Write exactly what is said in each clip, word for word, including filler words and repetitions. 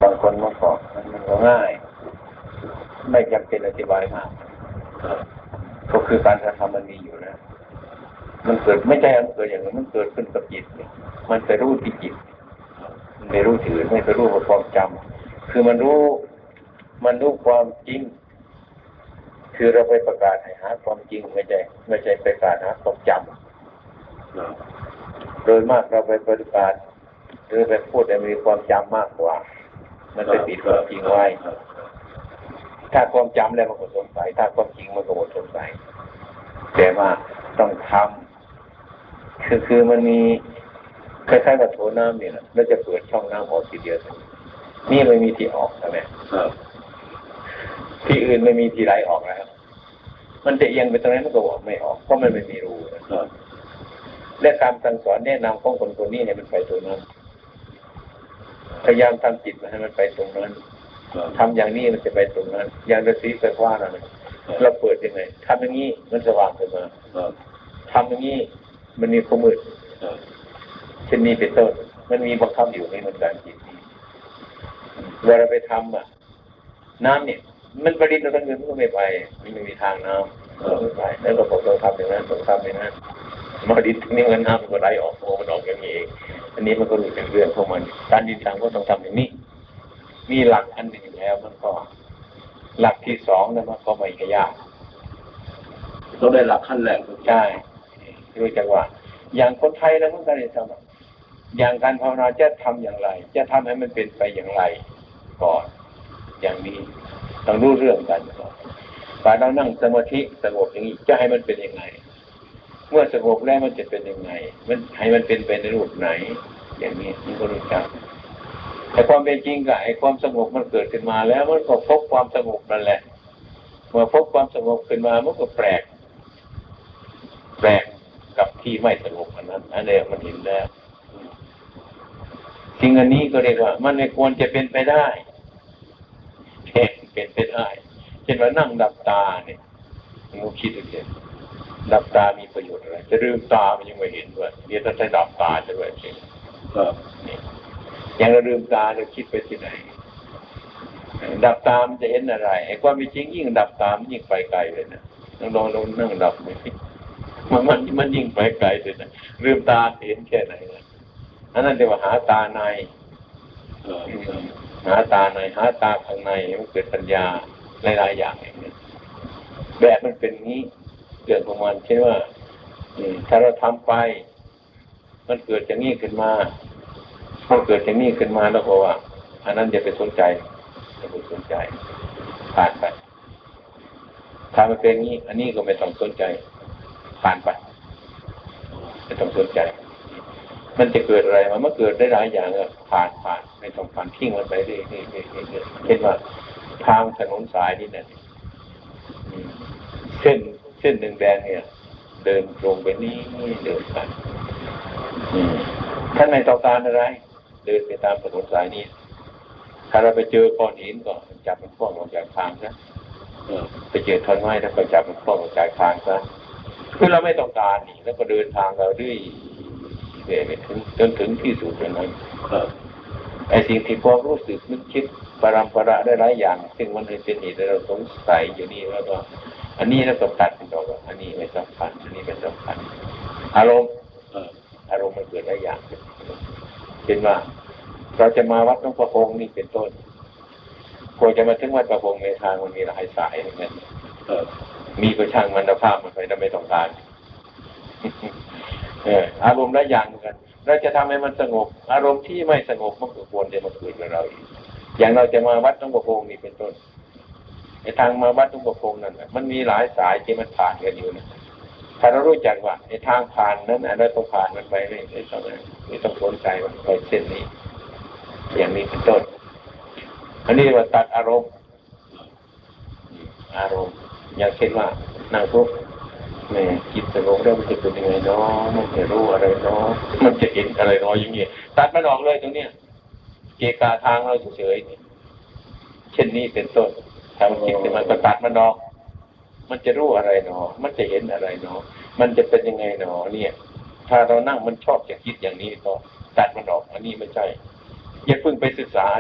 บางคนมันก็มันก็ง่ายไม่จำเป็นอธิบายมากก็คือการกระทำมันมีอยู่นะมันเกิดไม่ใช่มันเกิดอย่างนั้นมันเกิดขึ้นกับจิตเนี่ยมันไปรู้ที่จิตมันไม่รู้ถือไม่ไปรู้กับความจำคือมันรู้มันรู้ความจริงคือเราไปประกาศให้หาความจริงไม่ใช่ไม่ใช่ไปประกาศหาความจำโดยมากเราไปประกาศหรือไปพูดแต่มีความจำมากกว่ามันจะปิดความจริงไว้ถ้าความจำแล้วมันก็สงสัยถ้าความจริงมันก็หมดสงสัยแต่ว่าต้องทำคือคือมันมีคล้ายๆกับโถน้ำนี่แหละแล้วจะเปิดช่องน้ำออกทีเดียวนี่ไม่มีที่ออกใช่ไหมที่อื่นไม่มีที่ไหลออกแล้วมันจะเอียงไปตรงนั้นมันก็บอกไม่ออกเพราะมันไม่มีรูและการสั่งสอนแนะนำของคนคนนี้ให้มันไปตรงนั้นพยายามทำจิตมาให้มันไปตรงนั้นทำอย่างนี้มันจะไปตรงนั้นอย่างฤาษีไปว่าอะไรเราเปิดยังไงทำอย่างนี้มันสว่างขึ้นมาทำอย่างนี้มันมีความมืดเช่นนี้เป็นต้นมันมีบังคับอยู่ในเหมือนกันจิตนี้เวลาไปทำอ่ะน้ำเนี่ยมันประดิษฐ์เราทั้งเงินมันก็ไม่ไปมันไม่มีทางน้ำไม่ไปแล้วเราบอกเราทำอย่างนั้นเราทำอย่างนั้นมาดิษฐ์นี่เงินน้ำมันก็ไหลออกโอ้มันออกอย่างนี้เองอันนี้มันก็รู้เป็นเรื่องของมันการดิษฐ์ทางก็ต้องทำอย่างนี้มีหลักอันหนึ่งแล้วมันก็หลักที่สองแล้วมันก็ไม่ยากต้องได้หลักขั้นแรกใช่รู้จักว่าอย่างคนไทยแล้วมันก็ได้ทำอย่างการภาวนาจะทำอย่างไรจะทำให้มันเป็นไปอย่างไรก่อนอย่างนี้ต้องรู้เรื่องกันก่อนการเรานั่งสมาธิสงบอย่างนี้จะให้มันเป็นยังไงเมื่อสงบแล้วมันจะเป็นยังไงมันให้มันเป็นไปในรูปไหนอย่างนี้มันก็รู้จักแต่ความเป็นจริงกับไอ้ความสงบมันเกิดขึ้นมาแล้วมันก็พบความสงบนั่นแหละเมื่อพบความสงบขึ้นมามันก็แปลกแปลกกับที่ไม่สงบอันนั้นอันนี้มันเห็นแล้วสิ่งอันนี้ก็เรียกว่ามันไม่ควรจะเป็นไปได้เป็นไปได้เช่นว่านั่งดับตาเนี่ยมูคิดดูสิดับตามีประโยชน์อะไรจะลืมตามันยังไม่เห็นด้วยเดี๋ยวถ้าใช้ดับตาจะด้วยจริงอย่างเราลืมตาเราคิดไปที่ไหนดับตามันจะเห็นอะไรไอ้ความเป็นจริงยิ่งดับตามันยิ่งไปไกลเลยนะลองลองลองนั่งดับมันมันมันยิ่งไปไกลเลยนะลืมตาเห็นแค่ไหนนะอันนั้นเรียกว่าหาตาในหาตาในหาตาข้างในมันเกิดปัญญาหลายๆอย่างอย่างนี้แบบมันเป็นงี้เกิดประมาณเช่นว่าถ้าเราทำไปมันเกิดอย่างนี้ขึ้นมามันเกิดอย่างนี้ขึ้นมาแล้วก็ว่าอันนั้นอย่าไปสนใจอย่าไปสนใจผ่านไปถ้ามันเป็นงี้อันนี้ก็ไม่ต้องสนใจผ่านไปไม่ต้องสนใจมันจะเกิดอะไรมามันเกิดได้หลายอย่างอะผ่านผ่านไม่ต้องผ่านทิ้งมันไปเรื่อยๆเช่นว่าทางถนนสายนี่เนี่ยเส้นเส้นแดงๆเนี่ยเดินตรงไปนี่เดินไปท่านไม่ต้องการอะไรเดินไปตามถนนสายนี้ถ้าเราไปเจอก้อนหินก็จับมันคล้องออกจากทางซะไปเจอท่อนไม้แล้วก็จับมันคล้องออกจากทางซะคือเราไม่ต้องการนี่แล้วก็เดินทางเราด้วยเรื่อยๆถึงจนถึงที่สุดนั้นไอ้สิ่งที่ความรู้สึกนึกคิดปรำปราได้หลายอย่างซึ่งมันเป็นเหตุให้เราสงสัยอยู่นี่แล้วก็อันนี้แล้วก็ตัดเป็นตัวอันนี้ไม่สำคัญอันนี้เป็นสำคัญอารมณ์อารมณ์มันเกิดหลายอย่างเช่นว่าเราจะมาวัดหลวงพ่อคงนี่เป็นต้นพอจะมาถึงวัดประพงในทางมันมีหลายสายเหมือนกันมีก็ช่างมันภาพมันไปเราไม่ต้องการเอออารมณ์หลายอย่างเหมือนกันเราจะทำให้มันสงบอารมณ์ที่ไม่สงบมันก็ควรจะมาเกิดกับเราอีกอย่างเราจะมาวัดหลวงพ่อคงนี่เป็นต้นในทางมาวัดหลวงพ่อคงนั่นแหละมันมีหลายสายที่มันผ่านกันอยู่นะถ้าเรารู้จักว่าในทางผ่านนั้นเราต้องผ่านมันไปเลยไม่ต้องไม่ต้องสนใจมันไปเส้นนี้อย่างนี้เป็นต้นอันนี้ว่าตัดอารมณ์อารมณ์อย่างเช่นว่านั่งปุ๊บแม่จิตสงบแล้วมันจะเป็นยังไงเนาะมันจะรู้อะไรเนาะมันจะเห็นอะไรเนาะอย่างเงี้ยตัดมันออกเลยตรงเนี้ยเกกาทางเราเฉยๆเช่นนี้เป็นต้นทำจิตมันก็ตัดมันออกมันจะรู้อะไรเนาะมันจะเห็นอะไรเนาะมันจะเป็นยังไงเนาะเนี่ยถ้าเรานั่งมันชอบจะคิดอย่างนี้ก็ตัดมันออกอันนี้ไม่ใช่อย่าเพิ่งไปศึกษานี่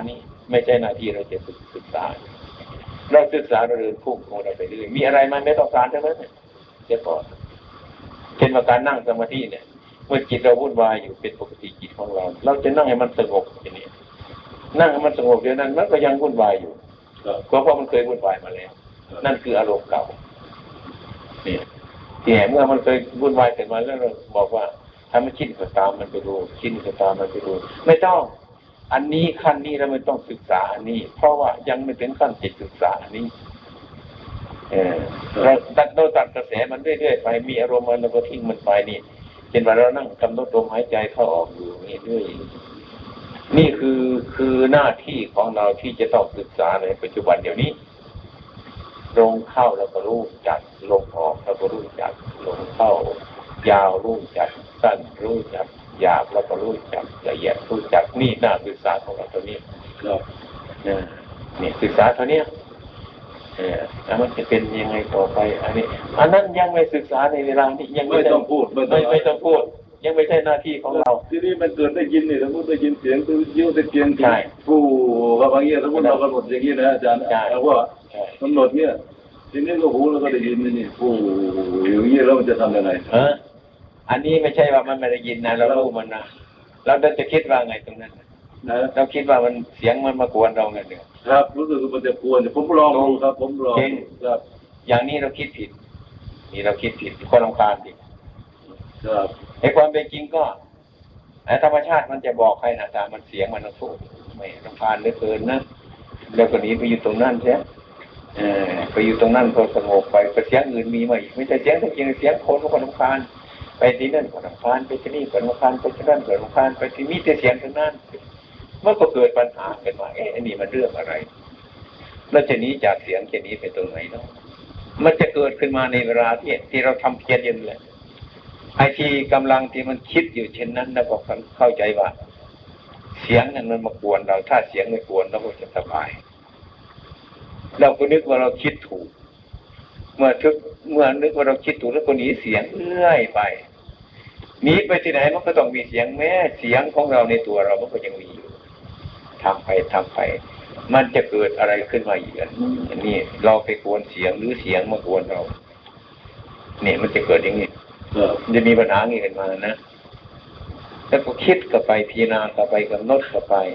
ไม่ใช่หน้าที่เราจะศึกษาเราศึกษาเราเดินพุ่งของเราไปเรื่อยมีอะไรมันไม่ต้องการทั้งนั้นเดี๋ยวก่อนเช่นว่าการนั่งสมาธิเนี่ยเมื่อจิตเราวุ่นวายอยู่เป็นปกติจิตของเราเราจะนั่งให้มันสงบอย่างนี้นั่งให้มันสงบเดี๋ยวนั้นมันก็ยังวุ่นวายอยู่เพราะว่ามันเคยวุ่นวายมาแล้วนั่นคืออารมณ์เก่าเนี่ยแต่เมื่อมันเคยวุ่นวายเสร็จมาแล้วเราบอกว่าถ้ามันคิดก็ตามมันไปดูคิดก็ตามมันไปดูไม่ต้องอันนี้ขั้นนี้เราไม่ต้องศึกษาอันนี้เพราะว่ายังไม่ถึงขั้นจิตศึกษาอันนี้เออเราตัดเราตัดกระแสมันเรื่อยๆไปมีอารมณ์มันเราก็ทิ้งมันไปนี่เช่นว่าเรานั่งกำหนดลมหายใจเข้าออกอยู่นี่เรื่อยนี่คือคือหน้าที่ของเราที่จะต้องศึกษาในปัจจุบันเดี๋ยวนี้ลมเข้าเราก็รู้จักลมออกเราก็รู้จักลมเข้ายาวรู้จักสั้นรู้จักหยาบเราก็รู้จักละเอียดรู้จักนี่หน้าศึกษาของเราตัวนี้ครับเนี่ยนี่ศึกษาเท่านี้เออแล้วมันจะเป็นยังไงต่อไปอันนี้อันนั้นยังไม่ศึกษาในเวลานี้ยังไม่ต้องพูดไม่ไม่ต้องพูดยังไม่ใช่หน้าที่ของเราทีนี้มันเกิดได้ยินนี่สมมติได้ยินเสียงตัวยิ้วตะเกียงใช่ผู้ว่าบางอย่างสมมติเรากำหนดอย่างนี้นะอาจารย์เราว่ากำหนดเนี่ยทีนี้ก็หูเราก็ได้ยินนี่ผู้อย่างนี้แล้วมันจะทำยังไงเอออันนี้ไม่ใช่ว่ามันไม่ได้ยินนะเรารู้มันนะเราจะคิดว่าไงตรงนั้นนะเราคิดว่ามันเสียงมันมากวนเราไงเนี่ยครับรู้สึกว่ามันจะกวนผมลองดูครับผมลองครับอย่างนี้เราคิดผิดนี่เราคิดผิดคนรำคาญผิดครับไอ้ความเป็นจริงก็ไอ้ธรรมชาติมันจะบอกให้นะแต่มันเสียงมันต้องสู้ไม่รำคาญเหลือเกินนะแล้วก็หนีไปอยู่ตรงนั้นใช่ไหมเออไปอยู่ตรงนั้นพอสงบไปแต่เสียงอื่นมีไหมไม่ใช่เสียงแต่จริงเสียงคนก็คนรำคาญไปที่นั่นก็รำคาญไปที่นี่ก็รำคาญไปที่นั่นก็รำคาญไปที่นี่แต่เสียงทั้งนั้นมันก็เกิดปัญหาขึ้นมาเอ๊ะอันนี้มันเรื่องอะไรแล้วจะหนีจากเสียงจะหนีไปตรงไหนเนาะมันจะเกิดขึ้นมาในเวลาที่ที่เราทำเพียรเย็นเลยไอ้ที่กำลังที่มันคิดอยู่เช่นนั้นแล้วก็เข้าใจว่าเสียงนั้นมันมากวนเราถ้าเสียงไม่กวนเราก็จะสบายเราก็นึกว่าเราคิดถูกเมื่อทึกเมื่อนึกว่าเราคิดถูกแล้วก็หนีเสียงเรื่อยไปหนีไปที่ไหนมันก็ต้องมีเสียงแม้เสียงของเราในตัวเรามันก็ยังมีอยู่ทำไปทำไปมันจะเกิดอะไรขึ้นมาอีกอันนี้เราไปกวนเสียงหรือเสียงมากวนเราเนี่ยมันจะเกิดอย่างนี้จะมีปัญหาอย่างนี้ขึ้นมานะแล้วก็คิดกับไปพิจารณากับไปกำหนดกับไป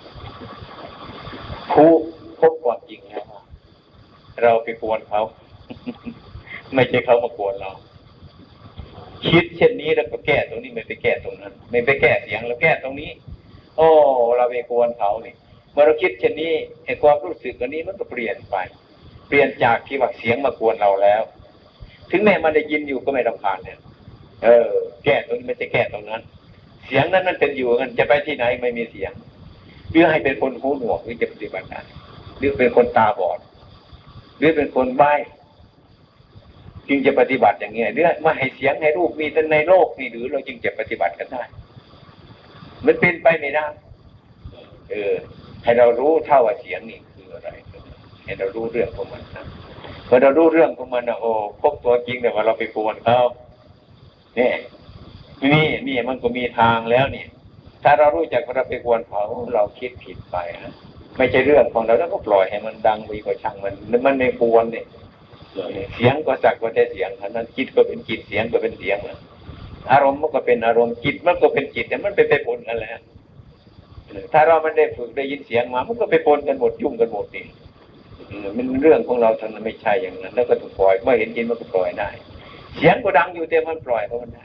ผู้พบความจริงแล้วเราไปกวนเขาไม่ใช่เขามากวนเราคิดเช่นนี้แล้วก็แก้ตรงนี้ไม่ไปแก้ตรงนั้นไม่ไปแก้เสียงแล้วแก้ตรงนี้โอ้เราไปกวนเขานี่เมื่อเราคิดเช่นนี้ไอ้ความรู้สึกอันนี้มันก็เปลี่ยนไปเปลี่ยนจากที่ว่าเสียงมากวนเราแล้วถึงแม้มันได้ยินอยู่ก็ไม่รำคาญเนี่ยเออแก้ตรงนี้ไม่ใช่แก้ตรงนั้นเสียงนั้นมันเป็นอยู่กันจะไปที่ไหนไม่มีเสียงหรือให้เป็นคนหูหนวกหรือจะปฏิบัติได้หรือเป็นคนตาบอดหรือเป็นคนใบ้จึงจะปฏิบัติอย่างนี้หรือมาให้เสียงให้รูปมีแต่ในโลกนี่หรือเราจึงจะปฏิบัติกันได้มันเป็นไปไม่ได้เออให้เรารู้เท่าว่าเสียงนี่คืออะไรให้เรารู้เรื่องของมันนะพอเรารู้เรื่องของมันนะโอ้พบตัวจริงแต่ว่าเราไปกวนเขาเนี่ยนี่นี่มันก็มีทางแล้วนี่ถ้าเรารู้จักว่าเราไปกวนเขาเราคิดผิดไปนะไม่ใช่เรื่องของเราแล้วก็ปล่อยให้มันดังไปก็ช่างมันมันไม่กวนเนี่ยเสียงก็สักว่าแต่เสียงนั้นจิตก็เป็นจิตเสียงก็เป็นเสียงอารมณ์มันก็เป็นอารมณ์จิตมันก็เป็นจิตแต่มันไปไปปนกันแหละถ้าเรามันได้ฝึกได้ยินเสียงมามันก็ไปปนกันหมดยุ่งกันหมดนี่มันเรื่องของเราทางนั้นไม่ใช่อย่างนั้นแล้วก็ถูกปล่อยเมื่อเห็นจิตมันก็ปล่อยได้เสียงก็ดังอยู่แต่มันปล่อยเพราะมันได้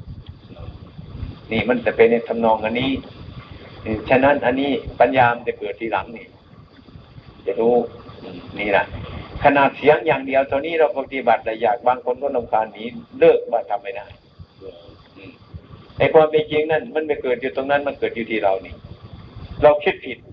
นี่มันจะเป็นในทำนองอันนี้ฉะนั้นอันนี้ปัญญามันจะเกิดทีหลังนี่จะรู้นี่แหละขนาดเสียงอย่างเดียวเท่านี้เราปฏิบัติแต่อยากบางคนก็รำคาญหนีเลิกมาทำไม่ได้ไอ้ความเป็นจริงนั่นมันไม่เกิดอยู่ตรงนั้นมันเกิดอยู่ที่เรานี่เราคิดผิด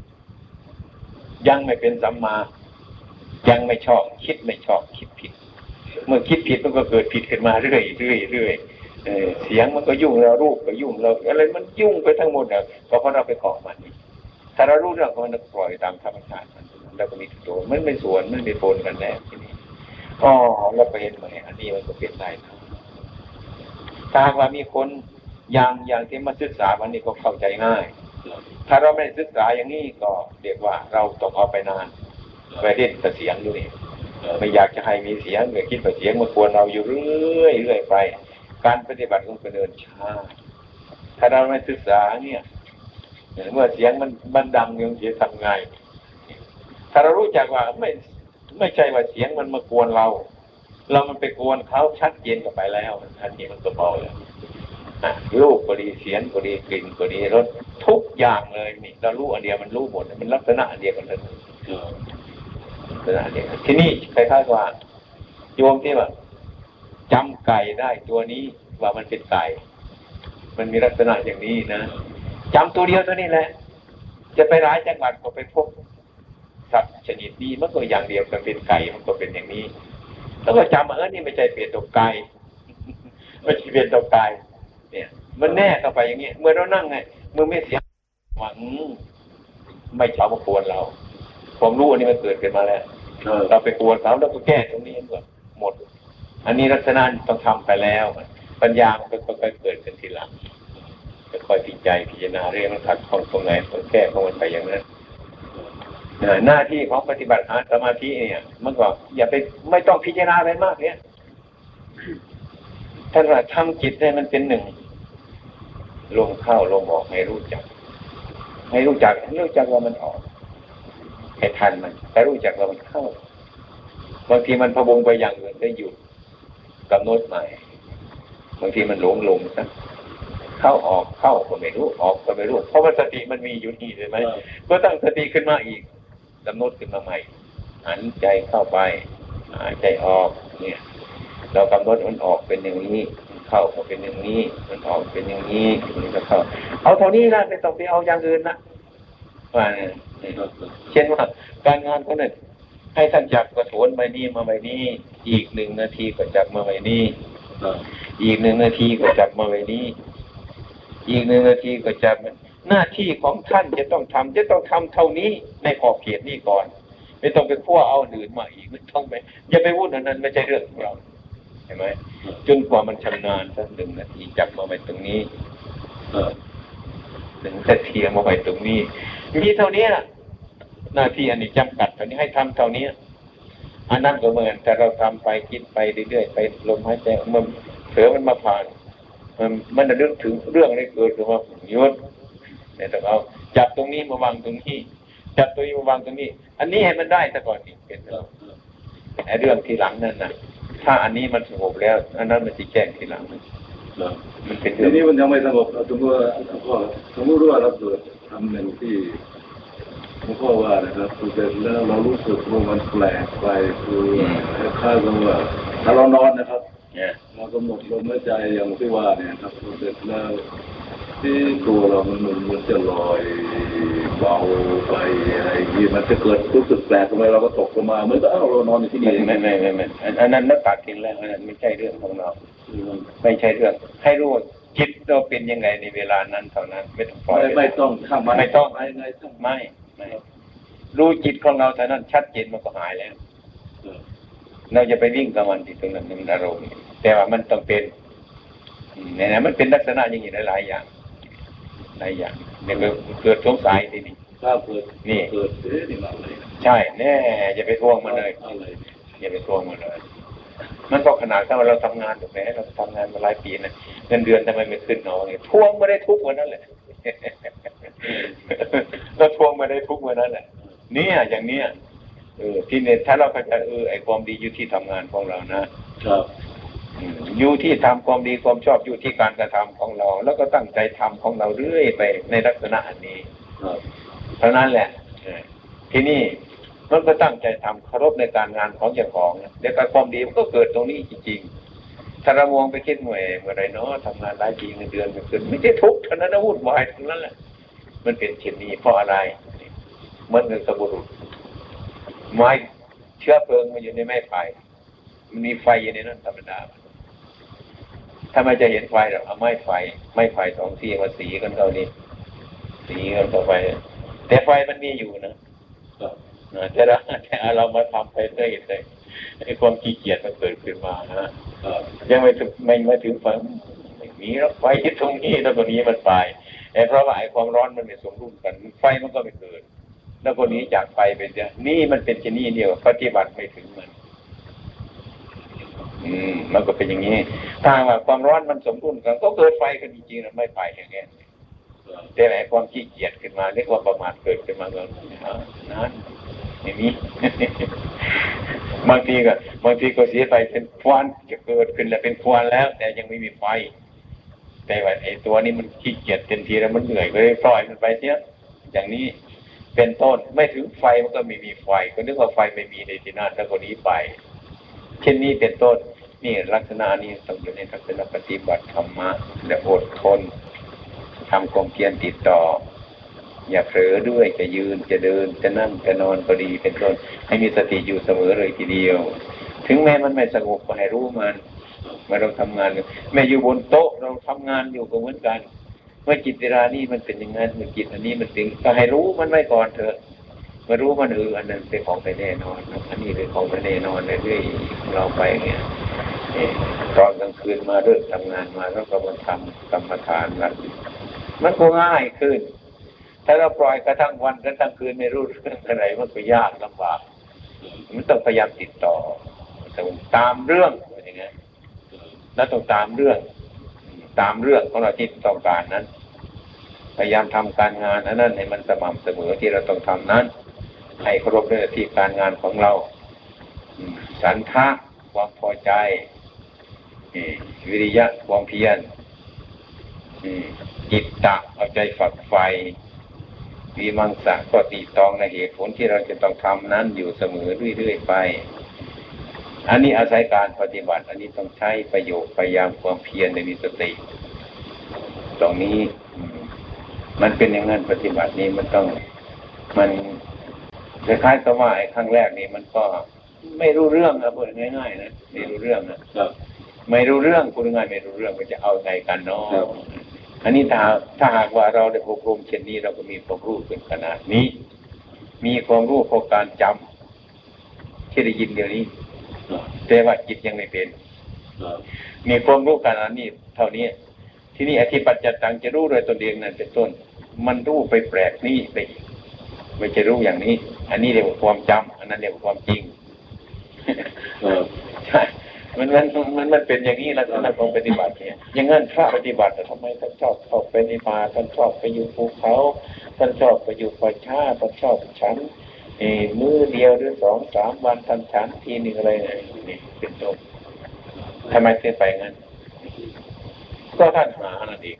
ยังไม่เป็นสัมมายังไม่ชอบคิดไม่ชอบคิดผิดเมื่อคิดผิดมันก็เกิดผิดขึ้นมาเรื่อยเรื่อยเรื่อยเออเสียงมันก็ยุ่งเรารูปก็ยุ่งเราอะไรมันยุ่งไปทั้งหมดอ่ะก็เพราะเราไปเกาะมันถ้าเรารู้เรื่องของมันปล่อยตามธรรมชาติมันแล้วก็มีตัวมันไม่สวนมันไม่ปนกันแน่ทีนี้อ๋อเราไปเห็นไหมอันนี้มันก็เป็นได้นะถ้าว่ามีคนอย่างอย่างที่มาศึกษาวันนี้ก็เข้าใจง่ายถ้าเราไม่ศึกษาอย่างนี้ก็เรียกว่าเราต้องเอาไปนานไปเล่นแต่เสียงอยู่นี่ไม่อยากจะให้มีเสียงเลยคิดว่าเสียงมันควรเราอยู่เรื่อยเรื่อยไปการปฏิบัติของคนเดินช้าถ้าเราไม่ศึกษาเนี่ยเมื่อเสียงมันมันดังยังจะทำไงถ้าเรารู้จักว่าไม่ไม่ใช่ว่าเสียงมันมากวนเราเรามันไปกวนเขาชัดเจนกันไปแล้วทันทีมันก็เบาเลยรูปก็ดีเสียงก็ดีกลิ่นก็ดีรสทุกอย่างเลยนี่เรารู้อันเดียวมันรู้หมดมันลักษณะอันเดียวกันเลยลักษณะเดียวกันที่นี่คล้ายๆว่าโยมที่ว่าจำไก่ได้ตัวนี้ว่ามันเป็นไก่มันมีลักษณะอย่างนี้นะจำตัวเดียวตัวนี้แหละจะไปหลายจังหวัดก็ไปพบสัตว์ชนิดนี้มันก็อย่างเดียวกันเป็นไก่มันก็เป็นอย่างนี้แล้วก็จำเออนี่ไม่ใช่เป็นตัวไก่ไม่ใช่เป็นตัวไก่เนี่ยมันแน่เข้าไปอย่างนี้เมื่อเรานั่งไงเมื่อไม่เสียหวังไม่ชอบมากวนเราความรู้อันนี้มันเกิดขึ้นมาแล้วเราไปกวนเขาแล้วก็แก้ตรงนี้หมดหมดอันนี้ลักษณะต้องทำไปแล้วปัญญามันก็ค่อยๆเกิดขึ้นทีหลังค่อยๆพิจารณาพิจารณาเรื่องมันขัดข้องตรงไหนต้องแก้ของมันไปอย่างนั้นหน้าที่ของปฏิบัติสมาธิเนี่ยมันก็อย่าไปไม่ต้องพิจารณาอะไรมากเนี่ยท่านว่าทำจิตให้มันเป็นหนึ่งลมเข้าลมออกให้รู้จักให้รู้จักให้รู้จักว่ามันออกให้ทันมันแต่รู้จักว่ามันเข้าบางทีมันพะวงไปอย่างอื่นได้หยุดกำหนดใหม่บางทีมันหลงลงซะเข้าออกเข้าก็ไม่รู้ออกก็ไม่รู้เพราะว่าสติมันมีอยู่นี่ใช่ไหมก็ตั้งสติขึ้นมาอีกกำหนดขึ้นมาใหม่หันใจเข้าไปหายใจออกเนี่ยเรากำหนดมันออกเป็นอย่างนี้เข้าก็เป็นอย่างนี้มันออกเป็นอย่างนี้มันก็เข้าเอาเท่านี้นะไม่ต้องไปเอาอย่างอื่นนะว่าเช่นว่าการงานก็เนี่ยให้ท่านจับกระโถนใบนี้มาใบนี้อีกหนึ่งนาทีก็จับมาใบนี้อีกหนึ่งนาทีก็จับมาใบนี้อีกหนึ่งนาทีก็จับหน้าที่ของท่านจะต้องทำจะต้องทำเท่านี้ในขอบเขตนี้ก่อนไม่ต้องไปคั่วเอาอื่นมาอีกไม่ต้องไปอย่าไปวุ่นอันนั้นไม่ใช่เรื่องของเราเห็นไหมจนกว่ามันชำนาญสักหนึ่งนาทีจับมาไว้ตรงนี้เออหนึ่งนาทีมาไว้ตรงนี้มีเท่านี้นะหน้าที่อันนี้จำกัดเท่านี้ให้ทำเท่านี้อันนั้นก็เหมือนแต่เราทำไปคิดไปเรื่อยๆไปลมหายใจมันเผลอมันมาผ่านมันมันจะนึกถึงเรื่องอะไรเกิดขึ้นมาหยุดเนี่ยต้องเอาจับตรงนี้มาวางตรงนี้จับตัวนี้มาวางตรงนี้อันนี้ให้มันได้ซะก่อนนี่เป็นไอ้เรื่องที่หลังนั่นนะถ้าอันนี้มันสงบแล้วอันนั้นมันจะแจ้งทีหลังมันเป็นเรื่องทีนี้มันยังไม่สงบสมมติว่าสมมติว่าเราเกิดทำหนึ่งที่หลวงพ่อว่านะครับคือเสร็จแล้วเรารู้สึกว่ามันแปลกไปคือค่ากับว่าถ้าเรานอนนะครับเรากำหนดลมหายใจอย่างที่ว่าเนี่ยครับเสร็จแล้วที่ตัวเรามันมันจะลอยเบาไปอะไรที่มันจะเกิดรู้สึกแปลกทำไมเราก็ตกลงมาเหมือนกับเรานอนอยู่ที่นี่ไม่ไม่ไม่ไม่อันนั้นนักตัดทิ้งแล้วอันนั้นไม่ใช่เรื่องของเราไม่ใช่เรื่องให้รู้จิตเราเป็นยังไงในเวลานั้นเท่านั้นไม่ต้องปล่อยไม่ต้องทำไม่ต้องไม่ไม่ไม่รู้จิตของเราเท่านั้นชัดเจนมันก็หายแล้วเราจะไปวิ่งกับมันที่ตรงนั้นมันอารมณ์แต่ว่ามันต้องเป็นเนี่ยนะมันเป็นลักษณะอย่างนี้หลายอย่างหลายอย่างเนี่ยเกิดสงสัยทีนี้ถ้าเกิดนี่เกิดเอ๊ะนี่มาเลยใช่แน่อย่าไปทวงมันเลยอย่าไปทวงมันเลยมันก็ขนาดถ้าเราทำงานถูกไหมเราทำงานมาหลายปีนะเงินเดือนทำไมไม่ขึ้นเนาะทวงไม่ได้ทุกวันนั้นแหละเราทวงไม่ได้ทุกวันนั้นแหละเนี่ยอย่างเนี้ยเออที่เนี่ยถ้าเราเข้าใจเออไอ้ความดีอยู่ที่ทำงานของเรานะครับอยู่ที่ทำความดีความชอบอยู่ที่การกระทำของเราแล้วก็ตั้งใจทำของเราเรื่อยไปในลักษณะอันนี้เท่านั้นแหละที่นี่มันก็ตั้งใจทำเคารพในการงานของเจ้าของเดี๋ยวการความดีมันก็เกิดตรงนี้จริงๆถ้าเรามองไปคิดหน่วยเมื่อไรเนาะทำงานหลายปีเงินเดือนมันขึ้นไม่ใช่ทุกข์เท่านั้นนะวุ่นวายทั้งนั้นแหละมันเป็นเช่นนี้เพราะอะไรเหมือนกับสมุนไม้เชื้อเพลิงมันอยู่ในไม้ไผ่มันมีไฟอยู่ในนั้นธรรมดาถ้าไม่จะเห็นไฟหรอกเอาไม้ไฟไม้ไฟสองที่มาสีกันเท่านี้สีกันต่อไปแต่ไฟมันมีอยู่นะแต่เราแต่เรามาทำไปเรื่อยๆไอ้ความขี้เกียจมันเกิดขึ้นมานะยังไม่ถึงไม่ไม่ถึงฝันไม่มีรถไฟที่ตรงนี้แล้วตรงนี้มันไปแต่เพราะว่าไอ้ความร้อนมันไม่สมดุลกันไฟมันก็ไม่เกิดแล้วคนนี้จากไฟเป็นเนี่ยนี่มันเป็นชนิดเดียวปฏิบัติไม่ถึงมันอืมมันก็เป็นอย่างนี้ถ้าว่าความร้อนมันสมดุลกันก็เกิดไฟกันจริงๆนะไม่ไปอย่างเงี้ยแต่ไหนความขี้เกียจขึ้นมาเรียกว่าประมาทเกิดขึ้นมาก็นั้นอย่างนี้ บางทีก็บางทีก็เสียไปเป็นควันจะเกิดขึ้นแล้วเป็นควันแล้ว แต่ยังไม่มีไฟแต่ว่าไอ้ตัวนี้มันขี้เกียจเต็มทีแล้วมันเหนื่อยก็เลยปล่อยมันไปเสียอย่างนี้เป็นต้นไม่ถึงไฟมันก็ไม่มีไฟก็นึกว่าไฟไม่มีในที่นั่นแล้วก็นี้ไปเช่นนี้เป็นต้นนี่ลักษณะนี้ต้องอยู่ในลักษณะปฏิบัติธรรมะและอดทนทำความเพียรติดต่ออย่าเผลอด้วยจะยืนจะเดินจะนั่งจะนอนก็ดีเป็นต้นให้มีสติอยู่เสมอเลยทีเดียวถึงแม้มันไม่สงบก็ให้รู้มันเมื่อเราทำงานแม้อยู่บนโต๊ะเราทำงานอยู่ก็เหมือนกันเมื่อจิตเวลานี้มันเป็นอย่างนั้นเมื่อจิตอันนี้มันเป็นก็ให้รู้มันไว้ก่อนเถอะมารู้มันเอออันนั้นเป็นของไปแน่นอนอันนี้เป็นของไปแน่นอนเรื่อยๆเราไปเนี่ยตอนกลางคืนมาเลิกทำงานมาแล้วก็มาทำกรรมฐานแล้วมันก็ง่ายขึ้นถ้าเราปล่อยกระทั่งวันกระทั่งคืนไม่รู้เรื่องอะไรมันก็ยากลำบากมันต้องพยายามติดต่อต้องตามเรื่องอย่างเงี้ยแล้วต้องตามเรื่องตามเรื่องของเราที่ต้องการนั้นพยายามทำการงานอันนั้นให้มันสม่ำเสมอที่เราต้องทำนั้นให้เคารพในหน้าที่การงานของเราสันทะความพอใจวิริยะความเพียรจิตตะเอาใจฝักใฝ่วิมังสะก็ติตรองในเหตุผลที่เราจะต้องทำนั้นอยู่เสมอเรื่อยๆไปอันนี้อาศัยการปฏิบัติอันนี้ต้องใช้ประโยชน์พยายามความเพียรในมีสติตรงนี้มันเป็นอย่างนั้นปฏิบัตินี้มันต้องมันคล้ายๆกับว่าไอ้ครั้งแรกนี่มันก็ไม่รู้เรื่องนะพูดง่ายๆนะไม่รู้เรื่องนะไม่รู้เรื่องพูดง่ายไม่รู้เรื่องมันจะเอาไงกันเนาะอันนี้ถ้าถ้าหากว่าเราได้อบรมเช่นนี้เราก็มีความรู้เป็นขนาดนี้มีความรู้เพราะการจำที่ได้ยินเดี๋ยวนี้แต่ว่าจิตยังไม่เป็นมีความรู้ขนาดนี้เท่านี้ที่นี่อธิปัจจตังจะรู้โดยตนเองนั่นเป็นต้นมันรู้ไปแปลกนี่ไปอีกไม่จะรู้อย่างนี้อันนี้เรียกว่าความจำอันนั้นเรียกว่าความจริงใช่มันมันมันมันเป็นอย่างนี้ลักษณะของปฏิบัติเนี่ยอย่างนั้นพระปฏิบัติแต่ทำไมท่านชอบเข้าไปในป่าท่านชอบไปอยู่ภูเขาท่านชอบไปอยู่ป่าช้าท่านชอบฉันเอมื้อเดียวหรือสองสามวันท่านฉันทีหนึ่งอะไรเนี่ยนี่เป็นต้นทำไมถึงไปงั้นก็ท่านหานั่นเอง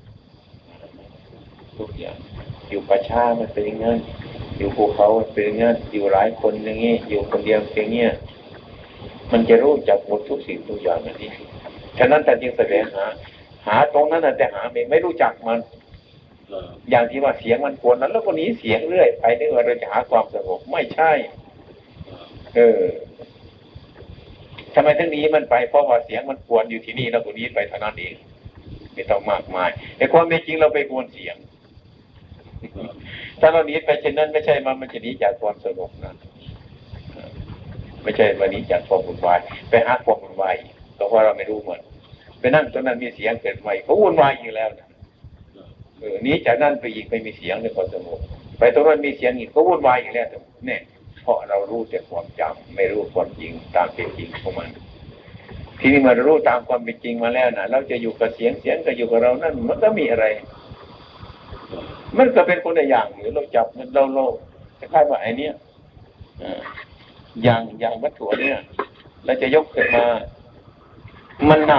ทุกอย่างอยู่ป่าช้ามันเป็นอย่างนั้นอยู่ภูเขามันเป็นอย่างนั้นอยู่หลายคนอย่างนี้อยู่คนเดียวเป็นอย่างนี้มันจะรู้จักหมดทุกสิ่งทุกอย่างอันนี้ฉะนั้นท่านจึงแสดงหาหาตรงนั้นแต่หาไม่ไม่รู้จักมันอย่างที่ว่าเสียงมันกวนนั้นแล้วก็หนีเสียงเรื่อยไปนึกว่าเราจะหาความสงบไม่ใช่เออทำไมทั้งนี้มันไปเพราะว่าเสียงมันกวนอยู่ที่นี่แล้วก็หนีไปเท่านั้นเองไม่ต้องมากมายแต่ความเป็นจริงเราไปกวนเสียงถ้าเราหนีไปเช่นนั้นไม่ใช่มันมันจะหนีจากความสงบนะไม่ใช่วันนี้จากความวุ่นวายไปหาความวุ่นวายก็เพราะเราไม่รู้มันไปนั่งตรงนั้นมีเสียงเกิดใหม่เขาวุ่นวายอยู่แล้วนะเออนี้จากนั้นไปอีกไม่มีเสียงในความสงบไปตรงนั้นมีเสียงอีกก็วุ่นวายอยู่แล้วเนี่ยเพราะเรารู้แต่ความจำไม่รู้ความจริงตามเป็นจริงของมันทีนี้มารู้ตามความเป็นจริงมาแล้วนะเราจะอยู่กับเสียงเสียงก็อยู่กับเรานั่นมันก็มีอะไรมันก็เป็นคนละอย่างหรือเราจับมันเราโลคล้ายๆว่าไอ้นี้อย่างอย่างวัตถุเนี่ยเราจะยกขึ้นมามันหนัก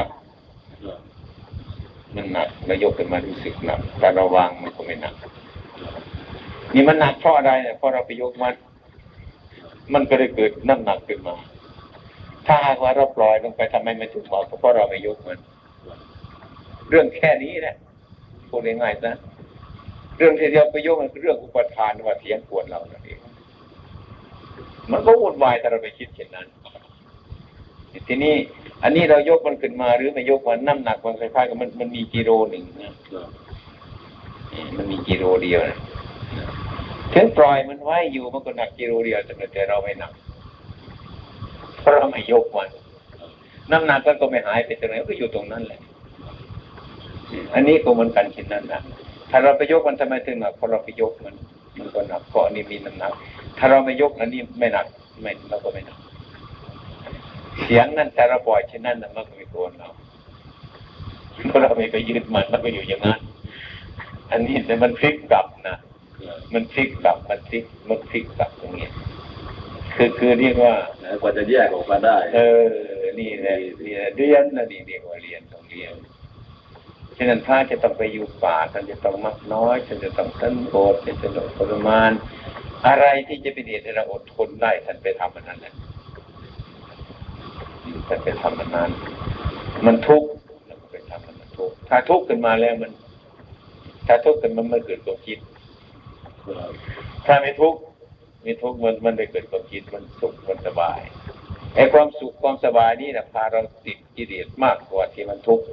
มันหนักเรายกขึ้นมารู้สึกหนักแต่เราวางมันก็ไม่หนักนี่มันหนักเพราะอะไรเนี่ยเพราะเราไปยกมันมันก็เลยเกิดน้ำหนักขึ้นมาถ้าหากว่าเราปล่อยลงไปทำไมมันถึงเบาเพราะเราไม่ยกมันเรื่องแค่นี้แหละพูดง่ายๆนะเรื่องที่เดียวไปยกมันคือเรื่องอุปทานว่าเสียงกวนเรานั่นเองมันก็วุ่นวายแต่เราไปคิดเช่นนั้นทีนี้อันนี้เรายกมันขึ้นมาหรือไม่ยกมันน้ำหนักมันคล้ายๆกับมันมันมีกิโลหนึ่งนะมันมีกิโลเดียวนะถึงปล่อยมันไว้อยู่มันก็หนักกิโลเดียวแต่แต่เราไม่หนักเพราะเราไม่ยกมันน้ำหนักก็ไม่หายไปตรงไหนก็อยู่ตรงนั้นแหละอันนี้ก็เหมือนกันเช่นนั้นนะถ้าเราไปยกมันทำไมถึงหนักเพราะเราไปยกมันมันก็หนักเพราะอันนี้มีน้ำหนักถ้าเราไม่ยกอันนี้ไม่หนักไม่เราก็ไม่หนักเสียงนั้นแต่เราปล่อยเช่นนั้นมันก็ไม่โกนเราเพราะเราไม่ไปยึดมันมันก็อยู่อย่างนั้นอันนี้แต่มันพลิกกลับนะมันพลิกกลับมันพลิกมันพลิกกลับตรงนี้คือคือเรียกว่ากว่าจะแยกออกมาได้เออนี่แหละเรียนเรียนนะนี่เรียกว่าเรียนต้องเรียนฉะนั้นพระจะต้องไปอยู่ป่าท่านจะต้องมักน้อยท่านจะต้องสันโดษท่านจะต้องทรมานอะไรที่จะเป็นเหตุให้เราอดทนได้ท่านไปทำมันนั่นแหละท่านไปทำมันนั้นมันทุกข์เราก็ไปทำมันมันทุกข์ถ้าทุกข์ขึ้นมาแล้วมันถ้าทุกข์ขึ้นมันไม่เกิดความคิดถ้าไม่ทุกข์ไม่ทุกข์มันมันไม่เกิดความคิดมันสุขมันสบายไอ้ความสุขความสบายนี่นะพาเราติดกิเลสมากกว่าที่มันทุกข์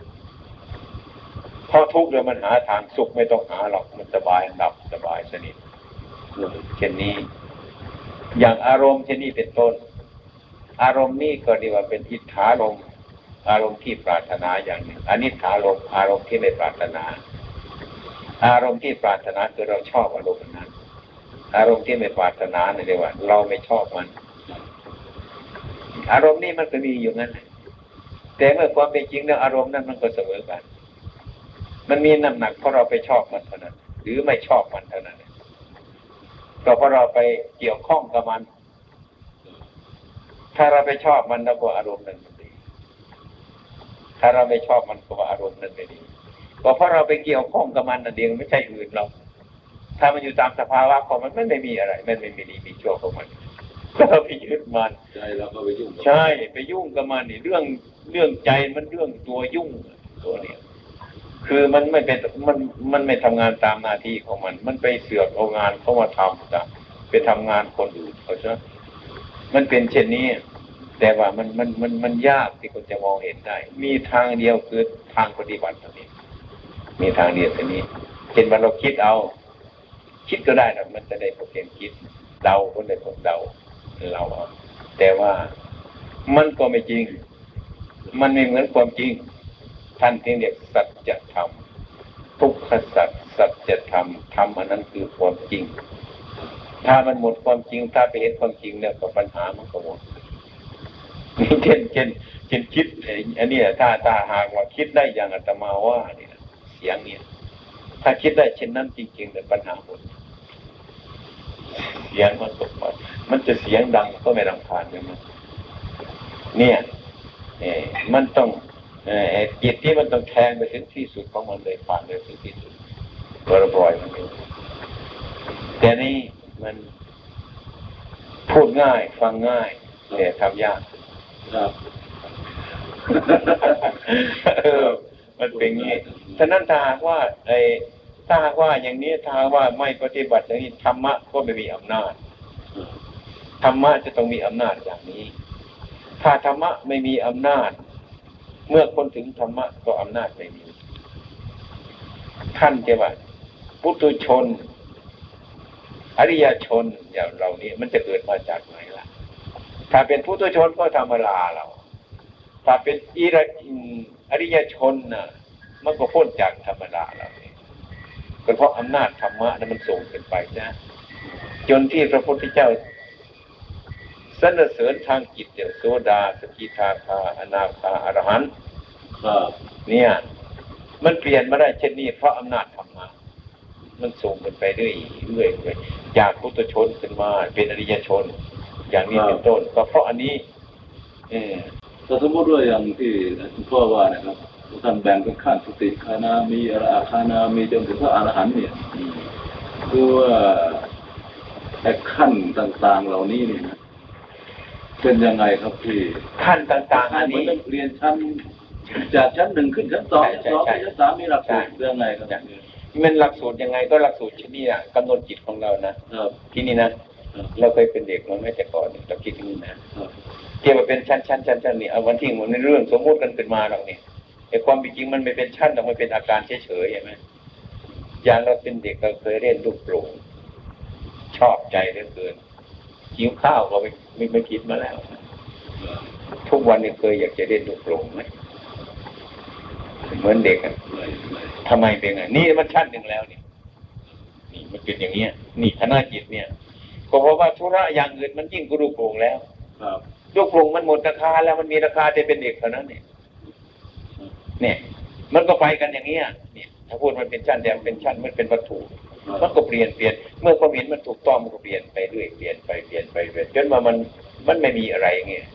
เพราะทุกข์แล้วมันหาทางสุขไม่ต้องหาหรอกมันสบายหลับสบายสนิทเช่นนี้อย่างอารมณ์เช่นนี้เป็นต้นอารมณ์นี้ก็เรียกว่าเป็นอิทธารมณ์อารมณ์ที่ปรารถนาอย่างหนึ่งอนิถารมณ์อารมณ์ที่ไม่ปรารถนาอารมณ์ที่ปรารถนาคือเราชอบอารมณ์นั้นอารมณ์ที่ไม่ปรารถนาเนี่ยเรียกว่าเราไม่ชอบมันอารมณ์นี้มันก็มีอยู่งั้นแต่เมื่อความเป็นจริงแล้วอารมณ์นั้นมันก็เสมอกันมันมีน้ำหนักเพราะเราไปชอบมันเท่านั้นหรือไม่ชอบมันเท่านั้นก็เพราะเราไปเกี่ยวข้องกับมันถ้าเราไปชอบมันแล้วก็อารมณ์นั้นมันดีถ้าเราไม่ชอบมันก็อารมณ์นั้นไม่ดีก็เพราะเราไปเกี่ยวข้องกับมันนั่นเองไม่ใช่อื่นเราถ้ามันอยู่ตามสภาวะของมันมันไม่มีอะไรมันไม่มีดีมีชั่วของมันเราไปยึดมันใช่เราก็ไปยุ่งใช่ไปยุ่งกับมันนี่เรื่องเรื่องใจมันเรื่องตัวยุ่งตัวเนี้ยคือมันไม่เป็นมันมันไม่ทำงานตามหน้าที่ของมันมันไปเสือกเอางานเข้ามาทำจ้ะไปทำงานคนอื่นเขาใช่มันเป็นเช่นนี้แต่ว่ามันมันมันมันยากที่คนจะมองเห็นได้มีทางเดียวคือทางปฏิบัติเท่านี้มีทางเดียวเท่านี้เช่นว่าเราคิดเอาคิดก็ได้นะมันจะได้ผลเพียงคิดเดาคนได้ผลเดาเราเอาแต่ว่ามันก็ไม่จริงมันไม่เหมือนความจริงท่านที่เรียกสัจธรรมทุกขสัจสัจธรรมธรรมอันนั้นคือความจริงถ้ามันหมดความจริงถ้าไปเห็นความจริงเนี่ยก็ปัญหามันก็หมดนี่เช่นเช่นเช่นคิดอันนี้ถ้าถ้าหากว่าคิดได้อย่างอาตมาว่าเนี่ยเสียงเนี่ยถ้าคิดได้เช่นนั้นจริงๆเนี่ยปัญหาหมดเสียงมันตกไปมันจะเสียงดังก็ไม่รำคาญเลยมันเนี่ยเออมันต้องเออจิตที่มันต้องแทงไปถึงที่สุดของมันเลยผ่านเลยถึงที่สุดเราปล่อยมันอยู่แต่นี่มันพูดง่ายฟังง่ายแต่ทำยากครับเออมันเป็นงี้ฉะนั้นถ้าหากว่าไอ้ถ้าหากว่าอย่างนี้ถ้าว่าไม่ปฏิบัติอย่างนี้ธรรมะก็ไม่มีอำนาจธรรมะจะต้องมีอำนาจอย่างนี้ถ้าธรรมะไม่มีอำนาจเมื่อคนถึงธรรมะก็อำนาจไม่มีท่านจะว่าปุถุชนอริยชนอย่างเรานี้มันจะเกิดมาจากไหนล่ะถ้าเป็นปุถุชนก็ธรรมดาเราถ้าเป็นอิรอริยชนน่ะมันก็พ้นจากธรรมดาเราก็เพราะอำนาจธรรมะนั้นมันส่งขึ้นไปนะจนที่พระพุทธเจ้าสรรเสริญทางจิตอย่างโสดาสกิทาคาอนาคาอรหันต์เนี่ยมันเปลี่ยนมาได้เช่นนี้เพราะอำนาจธรรมะมันส่งกันไปเรื่อยเรื่อยเลยจากพุทธชนขึ้นมาเป็นอริยชนอย่างนี้เป็นต้นก็เพราะอันนี้เออถ้าสมมติว่าอย่างที่คุณพ่อว่านะครับท่านแบ่งเป็นขั้นสติคานามีอราคานามีจนถึงพระอรหันต์เนี่ยคือว่าไอ้ขั้นต่างๆเหล่านี้เนี่ยเป็นยังไงครับพี่ขั้นต่างๆอันนี้เรียนชั้นจากชั้นหนึ่งขึ้นชั้นสองชั้นสองชั้นสามมีหลักสูตรเรื่องไงครับมันหลักสูตรยังไงก็หลักสูตรที่นี่อ่ะกำหนดจิตของเรานะที่นี่นะเราเคยเป็นเด็กมาไม่แต่ก่อนเราคิดที่นี่นะเกี่ยวกับเป็นชั้นชั้นชั้นชั้นนี่เอาวันที่มันในเรื่องสมมุติกันขึ้นมาหรอกนี่ไอ้ความจริงมันไม่เป็นชั้นหรอกมันเป็นอาการเฉยๆใช่ไหมอย่างเราเป็นเด็กเราเคยเล่นลูกโป่งชอบใจเหลือเกินหิวข้าวก็ไม่ไม่ไม่คิดมาแล้วทุกวันนี้เคยอยากจะเล่นลูกโป่งไหมเหมือนเด็กอ่ะทำไมเป็นไงนี่มันชั้นหนึ่งแล้วนี่นี่มันเป็นอย่างเงี้ยนี่คณะจิตเนี่ยก็เพราะว่าธุระอย่างอื่นมันยิ่งกระดูกโปร่งแล้วลูกโปร่งมันหมดราคาแล้วมันมีราคาจะเป็นเด็กเท่านั้นเนี่ยเนี่ยมันก็ไปกันอย่างเงี้ยเนี่ยถ้าพูดมันเป็นชั้นเดียวเป็นชั้นมันเป็นวัตถุมันก็เปลี่ยนเปลี่ยนเมื่อความเห็นมันถูกต้องมันก็เปลี่ยนไปเรื่อยเปลี่ยนไปเปลี่ยนไปเปลี่ยนจนมามันมันไม่มีอะไรเงี้ย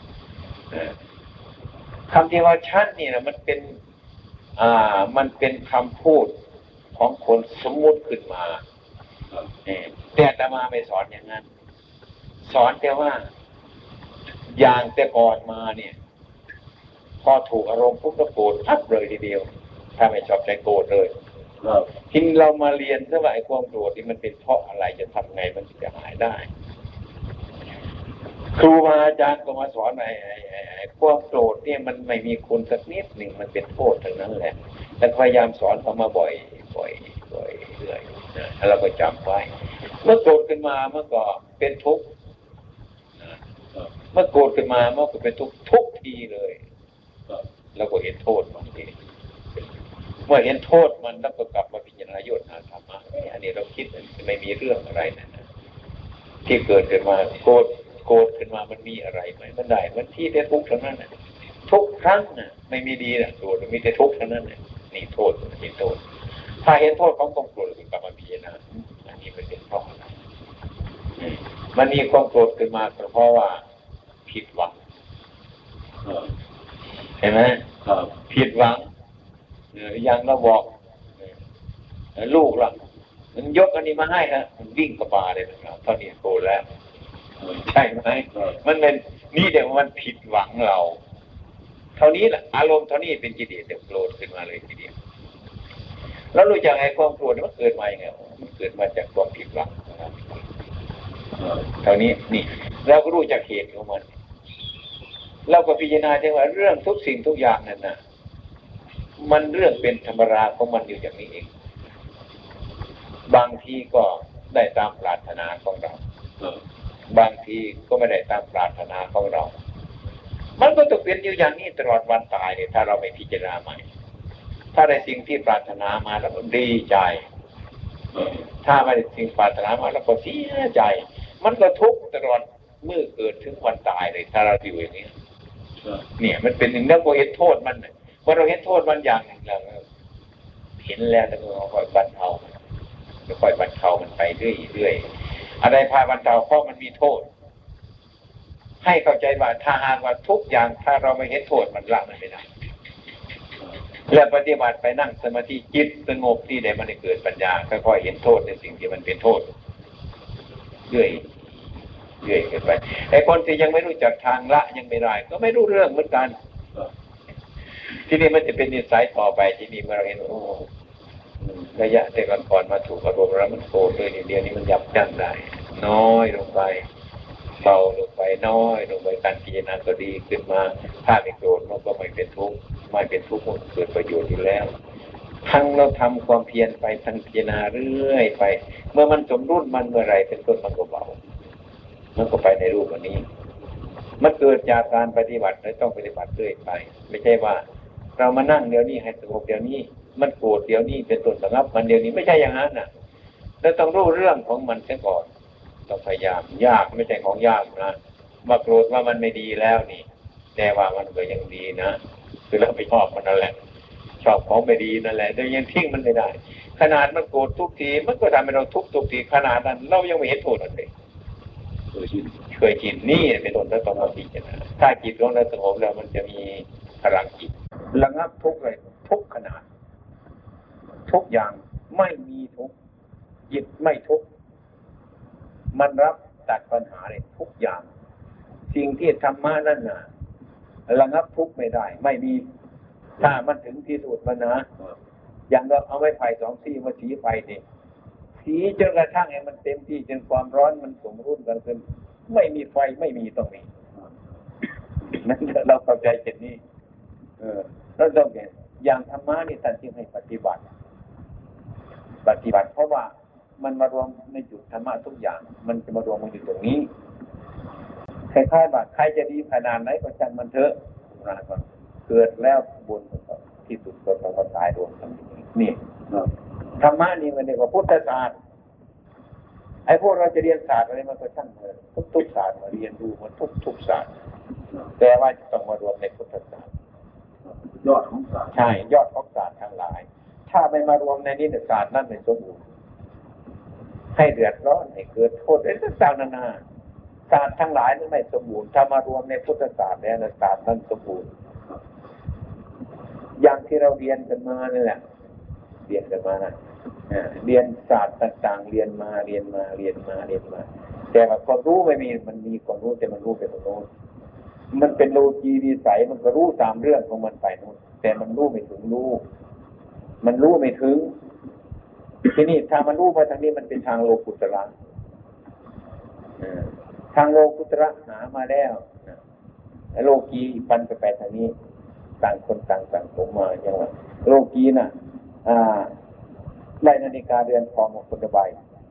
คำที่ว่าชั้นนี่นะมันเป็นอ่ามันเป็นคำพูดของคนสมมุติขึ้นมาแต่อาตมาไม่สอนอย่างนั้นสอนแต่ว่าอย่างแต่ก่อนมาเนี่ยพอถูกอารมณ์ปุ๊บก็โกรธทับเลยทีเดียวถ้าไม่ชอบใจโกรธเลยทีนี้เรามาเรียนซะว่าไอ้ความโกรธนี่มันเป็นเพราะอะไรจะทำไงมันจะหายได้ครูบาอาจารย์ก็มาสอนไอ้ไอ้ไอ้ความโกรธเนี่ยมันไม่มีคุณสักนิดหนึ่งมันเป็นโทษทั้งนั้นแหละแต่พยายามสอนเขามาบ่อยบ่อยบ่อยเรื่อยนะเราก็จำไว้เมื่อโกรธขึ้นมาเมื่อก็เป็นทุกข์เมื่อโกรธขึ้นมาเมื่อก็เป็นทุกข์ทุกทีเลยแล้วก็เห็นโทษมันเองเมื่อเห็นโทษมันแล้วก็กลับมาพิจารณาโยชน์ธรรมะอันนี้เราคิดไม่มีเรื่องอะไรนะที่เกิดขึ้นมาโกรธโกรธขึ้นมามันมีอะไรไหมมันได้มันที่แต่ทุกข์เท่านั้นนะทุกครั้งนะไม่มีดีนะโกรธมีแต่ทุกข์เท่านั้นนะนี่โทษเห็นโทษถ้าเห็นโทษของความโกรธก็กลับมาพิจารณาอันนี้มันเป็นเพราะอะไรมันมีความโกรธขึ้นมาเพราะว่าผิดหวังเห็นไหมผิดหวังอย่างเราบอกลูกเรามันยกอันนี้มาให้นะมันวิ่งกระบาเลยนะตอนนี้โกรธแล้วใช่ไหมมันเป็นนี่เดี๋ยวมันผิดหวังเราเท่านี้แหละอารมณ์เท่านี้เป็นกิเลสเดี๋ยวโกรธขึ้นมาเลยทีเดียวแล้วรู้จักไอ้ความโกรธมันเกิดมาอย่างไงมันเกิดมาจากความผิดหวังเท่านี้นี่เราก็รู้จักเหตุของมันเราก็พิจารณาได้ว่าเรื่องทุกสิ่งทุกอย่างนั่นนะมันเรื่องเป็นธรรมราของมันอยู่อย่างนี้เองบางทีก็ได้ตามปรารถนาของเราบางทีก็ไม่ได้ตามปรารถนาของเรามันก็ต้องเป็นอยู่อย่างนี้ตลอดวันตายเนี่ยถ้าเราไม่พิจารณาใหม่ถ้าได้สิ่งที่ปรารถนามาแล้วก็ดีใจถ้าไม่ได้สิ่งปรารถนามาแล้วก็เสียใจมันก็ทุกข์ตลอดเมื่อเกิดถึงวันตายเลยถ้าเราอยู่อย่างนี้เนี่ยมันเป็นหนึ่งแล้วก็เห็นโทษมันพอเราเห็นโทษมันอย่างหนึ่งแล้วเห็นแล้วแล้วก็ค่อยบรรเทาค่อยบรรเทามันไปเรื่อยๆอะไรพาบรรเทาเพราะมันมีโทษให้เข้าใจว่าถ้าหากว่าทุกอย่างถ้าเราไม่เห็นโทษมันละมันไม่ได้และปฏิบัติไปนั่งสมาธิจิตสงบที่ใดมันได้เกิดปัญญาค่อยๆเห็นโทษในสิ่งที่มันเป็นโทษเรื่อยเรื่อยขึ้นไปไอ้คนที่ยังไม่รู้จักทางละยังไม่ได้ก็ไม่รู้เรื่องเหมือนกันทีนี้มันจะเป็นนิสัยต่อไปที่นี่เมื่อเราเห็นโอ้ระยะแต่ก่อนมาถูกอารมณ์แล้วมันโกรธเลยเดี๋ยวนี้มันยับยั้งได้น้อยลงไปเบาลงไปน้อยลงไปการพิจารณาก็ดีขึ้นมาถ้าไม่โกรธมันก็ไม่เป็นทุกข์ไม่เป็นทุกข์มันเกิดประโยชน์อยู่แล้วทั้งเราทำความเพียรไปทั้งพิจารณาเรื่อยไปเมื่อมันสมรุ่นมันเมื่อไรเป็นต้นมันก็เบามันก็ไปในรูปอันนี้มันเกิดจากการปฏิบัติและต้องปฏิบัติเรื่อยไปไม่ใช่ว่าเรามานั่งเดี๋ยวนี้ให้สงบเดี๋ยวนี้มันโกรธเดี๋ยวนี้เป็นต้นสงับมันเดี๋ยวนี้ไม่ใช่อย่างนั้นน่ะแล้วต้องรู้เรื่องของมันเสียก่อนต้องพยายามยากไม่ใช่ของยากนะมาโกรธว่ามันไม่ดีแล้วนี่แต่ว่ามันก็ยังดีนะคือเราไปชอบมันนั่นแหละชอบของไม่ดีนั่นแหละแต่ยังทิ้งมันไม่ได้ขนาดมันโกรธทุกทีมันก็ทำให้เราทุกทุกทีขนาดนั้นเรายังไม่เห็นโทษอะไรเคยชินเคยชินนี่เป็นต้นแล้วต้องมาพิจารณาถ้าจิตของเราสงบแล้วมันจะมีพลังจิตระงับทุกข์เลยทุกขนาดทุกอย่างไม่มีทุกข์จิตไม่ทุกข์มันรับตัดปัญหาเลยทุกอย่างสิ่งที่ธรรมะนั่นน่ะระงับทุกข์ไม่ได้ไม่มีถ้ามันถึงที่สุดมันนะอย่างเราเอาไม้ไผ่สองซี่มาสีไฟนี่สีจนกระทั่งให้มันเต็มที่จนความร้อนมันสมรุ่นกันจนไม่มีไฟไม่มีตรงนี้นั่นเราเข้าใจเช่นนี้เออแล้วต้องเนี่ยอย่างธรรมะนี่ท่านจึงให้ปฏิบัติปฏิบัติเพราะว่ามันมารวมในจุดธรรมะทุกอย่างมันจะมารวมมันอยู่ตรงนี้คล้ายๆว่าใครจะดีขนาดไหนก็ช่างมันเถอะนะก็เกิดแล้วบุญที่สุดก็ต้องมาตายรวมกันนี่ธรรมะนี่มันเรียกว่าพุทธศาสตร์ไอ้พวกเราจะเรียนศาสตร์อะไรมันก็ช่างเถอะทุกทุกศาสตร์มาเรียนดูมันทุกทุกศาสตร์แต่ว่าจะต้องมารวมในพุทธศาสตร์ยอดของศาสตร์ใช่ยอดของศาสตร์ทั้งหลายถ้าไม่มารวมในนี้ศาสตร์นั่นเป็นสมบูรณ์ให้เดือดร้อนให้เกิดโทษอะไรต่างๆนานาศาสตร์ทั้งหลายนั้นไม่สมบูรณ์ถ้ามารวมในพุทธศาสตร์แล้วศาสตร์นั้นสมบูรณ์อย่างที่เราเรียนกันมานี่แหละเรียนกันมานะเรียนศาสตร์ต่างๆเรียนมาเรียนมาเรียนมาเรียนมาแต่ว่าความรู้ไม่มีมันมีความรู้แต่มันรู้ไปตรงโน้นมันเป็นโลกีวิสัยมันก็รู้ตามเรื่องของมันไปโน้นแต่มันรู้ไม่ถึงรู้มันรู้ไม่ถึงทีนี้ถ้ามันรู้ไปทางนี้มันเป็นทางโลกุตระทางโลกุตระหามาแล้วโลกีปันไปไปทางนี้ต่างคนต่างต่างผมมาอย่างว่าโลกีน่ะอ่าไล่นาฬิกาเรือนทองของพุทธใบ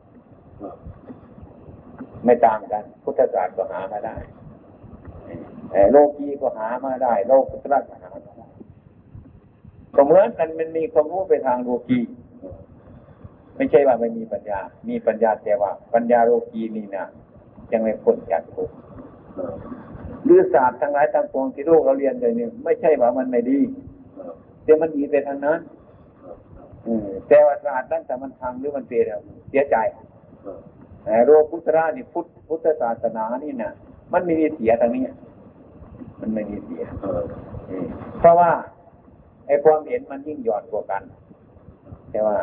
ไม่ต่างกันพุทธศาสตร์ก็หามาได้โลกีก็หามาได้โลกุตระก็หามาได้ก็เหมือนกันมันมีความรู้ไปทางโลกีไม่ใช่ว่าไม่มีปัญญามีปัญญาแต่ว่าปัญญาโลกีนี่นะยังไม่พ้นจากทุกข์หรือศาสตร์ทั้งหลายทั้งปวงที่โลกเราเรียนเลยนี่ไม่ใช่ว่ามันไม่ดีแต่มันดีไปทางนั้นแต่ว่าศาสตร์นั้นแต่มันพังหรือมันเปลี่ยนเสียใจโลกุตระนี่พุทธพุทธศาสนานี่นะมันไม่มีเสียทางนี้มันไม่มีเสียเพราะว่าไอ้ความเห็นมันยิ่งหย่อนกว่ากันแต่ว่า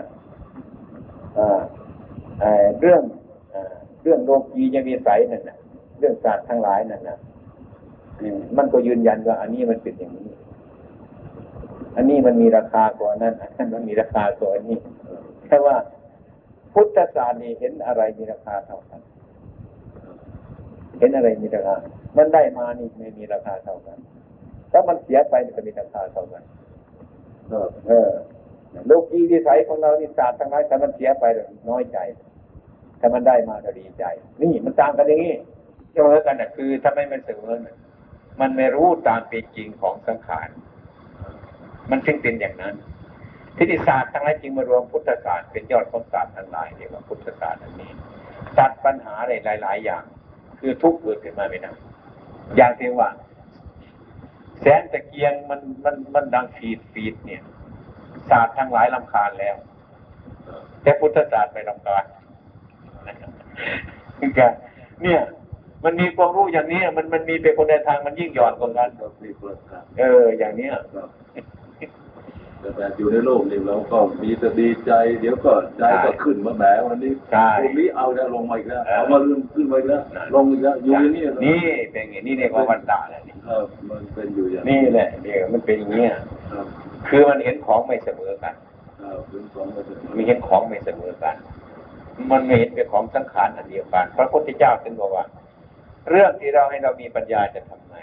เรื่องเรื่องโลกียวิสัยนั่นนะเรื่องศาสตร์ทั้งหลายนั่นนะมันก็ยืนยันว่าอันนี้มันเป็นอย่างนี้อันนี้มันมีราคากว่านั้นอันนั้นมันมีราคากว่าอันนี้แค่ว่าพุทธศาสนาเห็นอะไรมีราคาเท่ากันเห็นอะไรมีราคามันได้มานี่ไม่มีราคาเท่ากันถ้ามันเสียไปมันก็มีราคาเท่ากันเออโลกีวิสัยของเรานี่ศาสตร์ทั้งหลายแต่มันเสียไปน้อยใจถ้ามันได้มาก็ดีใจนี่มันต่างกันอย่างนี้เสมอกันน่ะคือถ้าไม่มันเสมอมันไม่รู้ตามเป็นจริงของสังขารมันจึงเป็นอย่างนั้นทิฏฐิศาสตร์ทั้งหลายจึงมารวมพุทธศาสตร์เป็นยอดของศาสตร์ทั้งหลายเรียกว่าพุทธศาสตร์อันนี้ตัดปัญหาหลายๆอย่างคือทุกข์เกิดขึ้นมาไม่ได้อย่างที่ว่าแสงตะเกียงมันมันมันดังฟีดฟีดเนี่ยศาสตร์ทั้งหลายรำคาญแล้วแต่พุทธศาสตร์ไม่รำคาญคือการเนี่ยมันมีความรู้อย่างนี้มันมันมีเป็นคนในทางมันยิ่งหย่อนกว่ากันเอออย่างนี้แต่อยู่ในโลกนี้เราก็มีแต่ดีใจเดี๋ยวก็ใจก็ขึ้นมาแหมวันนี้ตรงนี้เอาแล้วลงมาอีกแล้วเอามาลืมขึ้นไปแล้วลงอีกแล้วอยู่อย่างนี้นี่เป็นอย่างนี้เรียกว่าวันตาแหละนี่มันเป็นอยู่อย่างนี้แหละเนี่ยมันเป็นอย่างนี้คือมันเห็นของไม่เสมอกันมีเห็นของไม่เสมอกันมันไม่เห็นเป็นของสังขารอันเดียวกันพระพุทธเจ้าจึงบอกว่าเรื่องที่เราให้เรามีปัญญาจะทำไง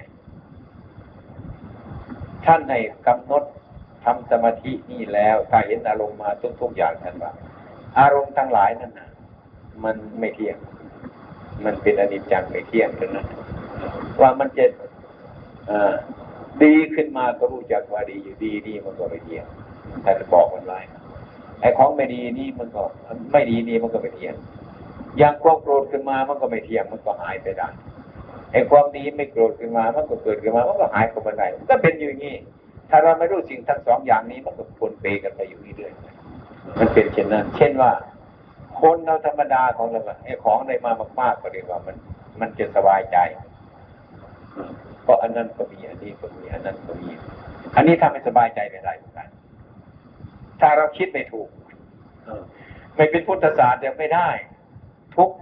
ท่านให้กำหนดทำสมาธินี่แล้วถ้าเห็นอารมณ์มาทุกๆอย่างท่านว่าอารมณ์ทั้งหลายนั่นนะมันไม่เที่ยงมันเป็นอนิจจังไม่เที่ยงนั่นนะว่ามันจะดีขึ้นมาก็รู้จักว่าดีอยู่ดีดีมันก็ไม่เที่ยงท่านบอกมันไว้ไอ้ของไม่ดีนี่มันก็ไม่ดีนี่มันก็ไม่เที่ยงอย่างความโกรธขึ้นมามันก็ไม่เที่ยงมันก็หายไปได้ไอ้ความดีไม่โกรธขึ้นมามันก็เกิดขึ้นมามันก็หายไปได้ก็เป็นอยู่อย่างนี้ถ้าเราไม่รู้สิ่งทั้งสองอย่างนี้มันก็ปนเปกันไปอยู่เรื่อยๆมันเป็นเช่นนั้นเช่นว่าคนเราธรรมดาของเราไอ้ของได้มามากๆก็เรียกว่ามันมันจะสบายใจเพราะอันนั้นก็มีอันนี้ก็มีอันนั้นก็มีอันนี้ทำให้สบายใจไม่ได้เหมือนกันถ้าเราคิดไม่ถูกไม่เป็นพุทธศาสตร์ยังไม่ได้ทุก